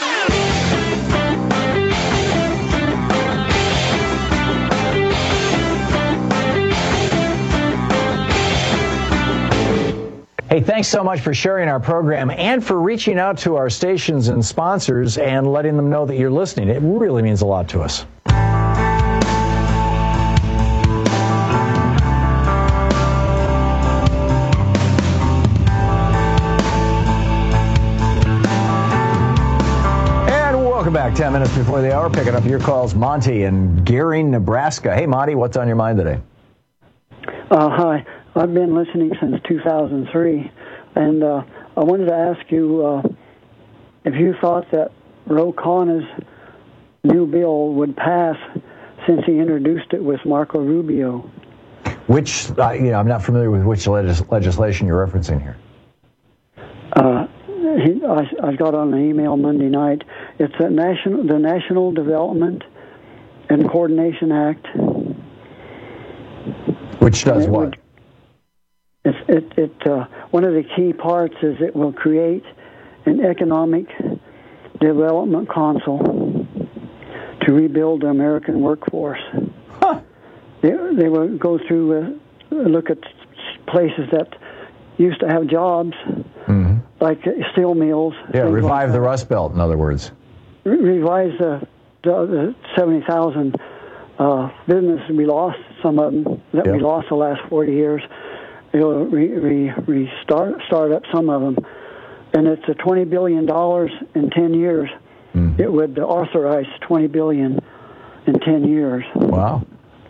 [SPEAKER 26] Hey, thanks so much for sharing our program and for reaching out to our stations and sponsors and letting them know that you're listening. It really means a lot to us. Welcome back. 10 minutes before the hour, picking up your calls. Monty in Gearing, Nebraska. Hey, Monty, what's on your mind today?
[SPEAKER 10] Hi. I've been listening since 2003, and I wanted to ask you if you thought that Ro Khanna's new bill would pass since he introduced it with Marco Rubio.
[SPEAKER 26] Which, I'm not familiar with which legislation you're referencing here.
[SPEAKER 10] I got on an email Monday night. It's the National Development and Coordination Act.
[SPEAKER 26] Which does what?
[SPEAKER 10] One of the key parts is it will create an economic development council to rebuild the American workforce.
[SPEAKER 26] Huh.
[SPEAKER 10] They will go through, look at places that used to have jobs, like steel mills.
[SPEAKER 26] Yeah, revive the Rust Belt, in other words.
[SPEAKER 10] Revise the 70,000 businesses we lost, some of them that we lost the last 40 years. It'll start up some of them. And it's a $20 billion in 10 years. It would authorize $20 billion in 10 years.
[SPEAKER 26] Wow.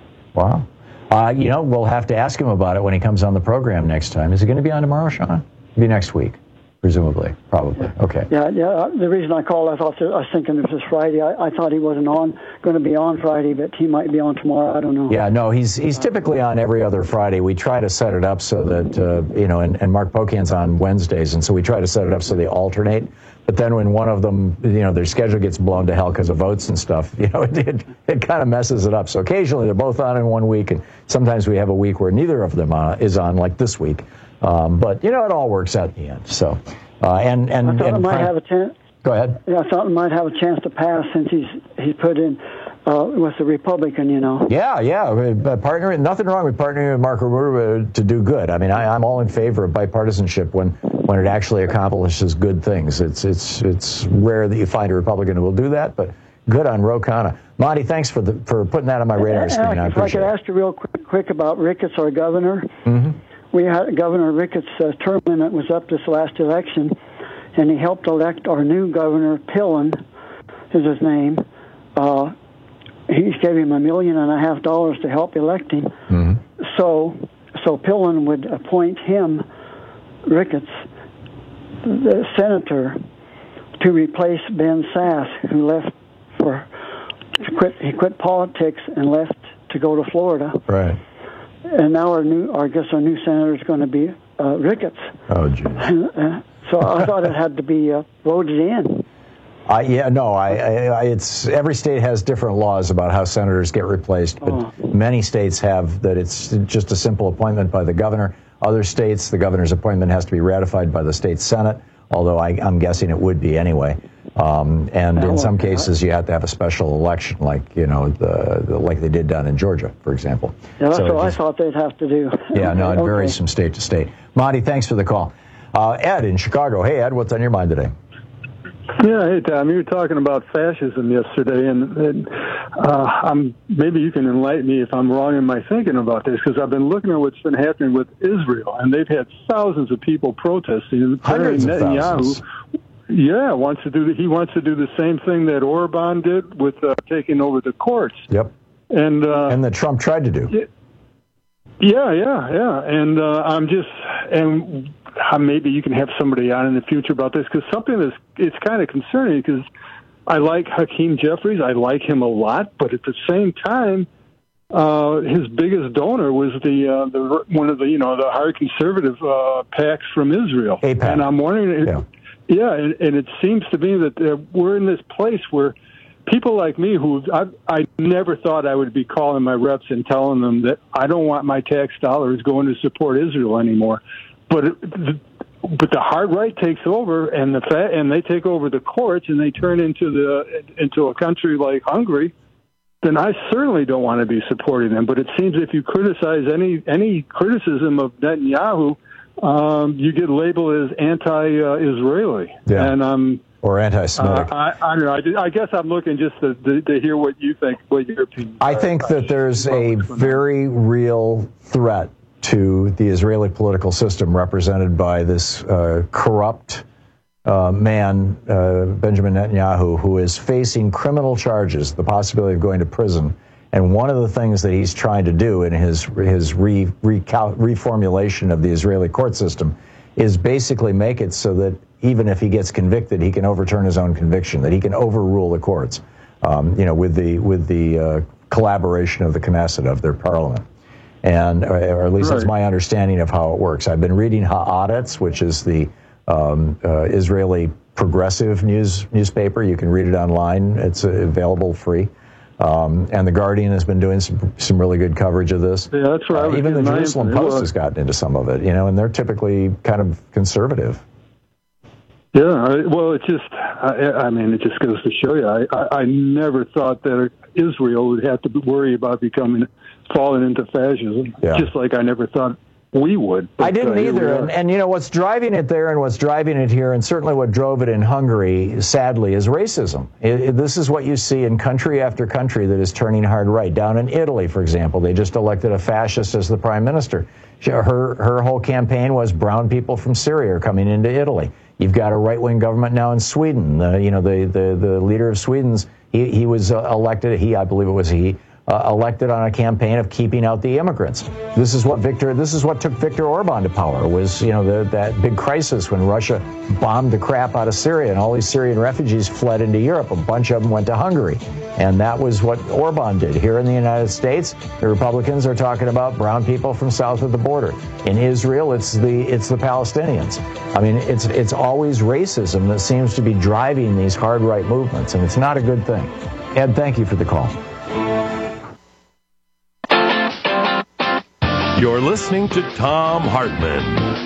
[SPEAKER 26] We'll have to ask him about it when he comes on the program next time. Is he going to be on tomorrow, Sean? It'll be next week, presumably, probably. Okay.
[SPEAKER 10] Yeah. The reason I called, I was thinking it was Friday. I thought he wasn't going to be on Friday, but he might be on tomorrow. I don't know.
[SPEAKER 26] Yeah, no, he's typically on every other Friday. We try to set it up so that, and Mark Pocan's on Wednesdays, and so we try to set it up so they alternate. But then when one of them, their schedule gets blown to hell because of votes and stuff, it kind of messes it up. So occasionally they're both on in 1 week, and sometimes we have a week where neither of them is on, like this week. But it all works out in the end. So, I thought
[SPEAKER 10] it might have a chance.
[SPEAKER 26] Go ahead.
[SPEAKER 10] Yeah, I thought it might have a chance to pass since he's put in with the Republican,
[SPEAKER 26] Yeah. Partnering, nothing wrong with partnering with Marco Rubio to do good. I mean, I'm all in favor of bipartisanship when it actually accomplishes good things. It's rare that you find a Republican who will do that, but good on Ro Khanna. Monty, thanks for putting that on my radar screen. I appreciate it.
[SPEAKER 10] If I could ask you real quick about Ricketts, our governor.
[SPEAKER 26] Mm-hmm.
[SPEAKER 10] We had Governor Ricketts' term limit was up this last election, and he helped elect our new governor, Pillen, is his name. He gave him $1.5 million to help elect him.
[SPEAKER 26] Mm-hmm.
[SPEAKER 10] So Pillen would appoint him, Ricketts, the senator, to replace Ben Sass, who he quit politics and left to go to Florida.
[SPEAKER 26] Right.
[SPEAKER 10] And now our new senator is going to be Ricketts.
[SPEAKER 26] Oh, gee.
[SPEAKER 10] So I thought it had to be voted in.
[SPEAKER 26] It's every state has different laws about how senators get replaced, but many states have that it's just a simple appointment by the governor. Other states, the governor's appointment has to be ratified by the state senate, although I'm guessing it would be anyway. And in some cases, you have to have a special election, like like they did down in Georgia, for example.
[SPEAKER 10] Yeah, that's what I thought they'd have to do.
[SPEAKER 26] Yeah, no, it varies from state to state. Monty, thanks for the call. Ed in Chicago. Hey, Ed, what's on your mind today?
[SPEAKER 9] Yeah, hey, Tom, you were talking about fascism yesterday, and maybe you can enlighten me if I'm wrong in my thinking about this, because I've been looking at what's been happening with Israel, and they've had thousands of people protesting.
[SPEAKER 26] Hundreds of thousands.
[SPEAKER 9] Yeah, he wants to do the same thing that Orban did with taking over the courts.
[SPEAKER 26] Yep.
[SPEAKER 9] And
[SPEAKER 26] that Trump tried to do.
[SPEAKER 9] Yeah. And maybe you can have somebody on in the future about this, because it's kind of concerning, because I like Hakeem Jeffries. I like him a lot, but at the same time, his biggest donor was the one of the hard conservative PACs from Israel.
[SPEAKER 26] AIPAC.
[SPEAKER 9] And I'm wondering, and it seems to me that we're in this place where people like me, who I never thought I would be calling my reps and telling them that I don't want my tax dollars going to support Israel anymore. But the hard right takes over, and they take over the courts, and they turn into a country like Hungary. Then I certainly don't want to be supporting them. But it seems if you criticize any criticism of Netanyahu, you get labeled as anti-Israeli.
[SPEAKER 26] Yeah.
[SPEAKER 9] And
[SPEAKER 26] or anti-Semitic.
[SPEAKER 9] I don't know. I guess I'm looking just to hear what you think, what your opinion.
[SPEAKER 26] I think that there's a very real threat to the Israeli political system, represented by this corrupt man, Benjamin Netanyahu, who is facing criminal charges, the possibility of going to prison. And one of the things that he's trying to do in his reformulation of the Israeli court system is basically make it so that even if he gets convicted, he can overturn his own conviction, that he can overrule the courts, with the collaboration of the Knesset, of their parliament. And, or at least that's my understanding of how it works. I've been reading Haaretz, which is the Israeli progressive newspaper. You can read it online. It's available free. And The Guardian has been doing some really good coverage of this.
[SPEAKER 9] Yeah, that's right.
[SPEAKER 26] Even the Jerusalem Post has gotten into some of it, and they're typically kind of conservative.
[SPEAKER 9] Yeah, well, it just goes to show you. I never thought that Israel would have to worry about falling into fascism, just like I never thought we would. But,
[SPEAKER 26] I didn't either. And what's driving it there and what's driving it here, and certainly what drove it in Hungary, sadly, is racism. This is what you see in country after country that is turning hard right. Down in Italy, for example, they just elected a fascist as the prime minister. Her whole campaign was brown people from Syria are coming into Italy. You've got a right-wing government now in Sweden. The leader of Sweden's, he was elected, I believe it was he, elected on a campaign of keeping out the immigrants. This is what took Viktor Orban to power, was that big crisis when Russia bombed the crap out of Syria and all these Syrian refugees fled into Europe. A bunch of them went to Hungary, and that was what Orban did. Here in the United States, the Republicans are talking about brown people from south of the border. In Israel, it's the Palestinians. I mean, it's always racism that seems to be driving these hard right movements, and it's not a good thing. Ed, thank you for the call.
[SPEAKER 4] You're listening to Thom Hartmann.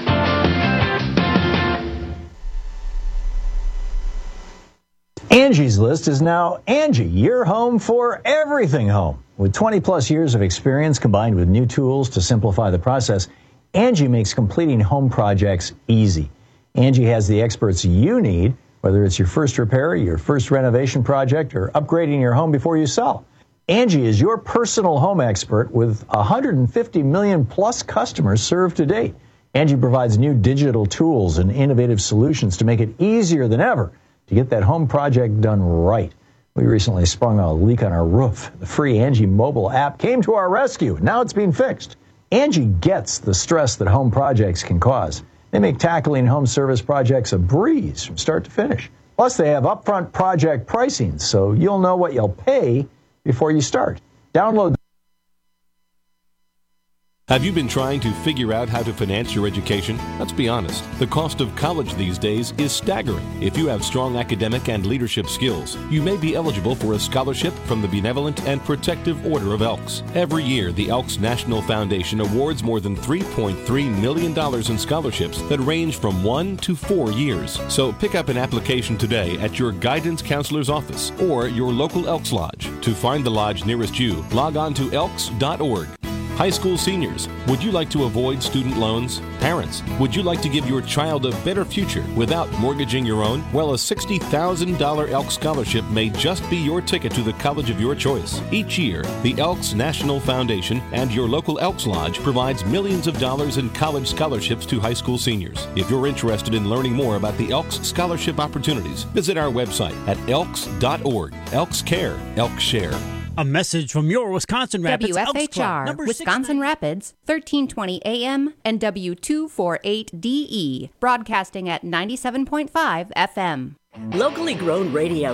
[SPEAKER 26] Angie's List is now Angie, your home for everything home. With 20 plus years of experience combined with new tools to simplify the process, Angie makes completing home projects easy. Angie has the experts you need, whether it's your first repair, your first renovation project, or upgrading your home before you sell. Angie is your personal home expert with 150 million plus customers served to date. Angie provides new digital tools and innovative solutions to make it easier than ever to get that home project done right. We recently sprung a leak on our roof. The free Angie mobile app came to our rescue. Now it's being fixed. Angie gets the stress that home projects can cause. They make tackling home service projects a breeze from start to finish. Plus, they have upfront project pricing, so you'll know what you'll pay before you start. Download.
[SPEAKER 19] Have you been trying to figure out how to finance your education? Let's be honest, the cost of college these days is staggering. If you have strong academic and leadership skills, you may be eligible for a scholarship from the Benevolent and Protective Order of Elks. Every year, the Elks National Foundation awards more than $3.3 million in scholarships that range from 1 to 4 years. So pick up an application today at your guidance counselor's office or your local Elks Lodge. To find the lodge nearest you, log on to elks.org. High school seniors, would you like to avoid student loans? Parents, would you like to give your child a better future without mortgaging your own? Well, a $60,000 Elks Scholarship may just be your ticket to the college of your choice. Each year, the Elks National Foundation and your local Elks Lodge provides millions of dollars in college scholarships to high school seniors. If you're interested in learning more about the Elks Scholarship opportunities, visit our website at elks.org. Elks Care, Elks Share.
[SPEAKER 28] A message from your Wisconsin Rapids Elks Club,
[SPEAKER 11] WFHR, Wisconsin Rapids, 1320 AM and W248DE, broadcasting at 97.5 FM.
[SPEAKER 12] Locally grown radio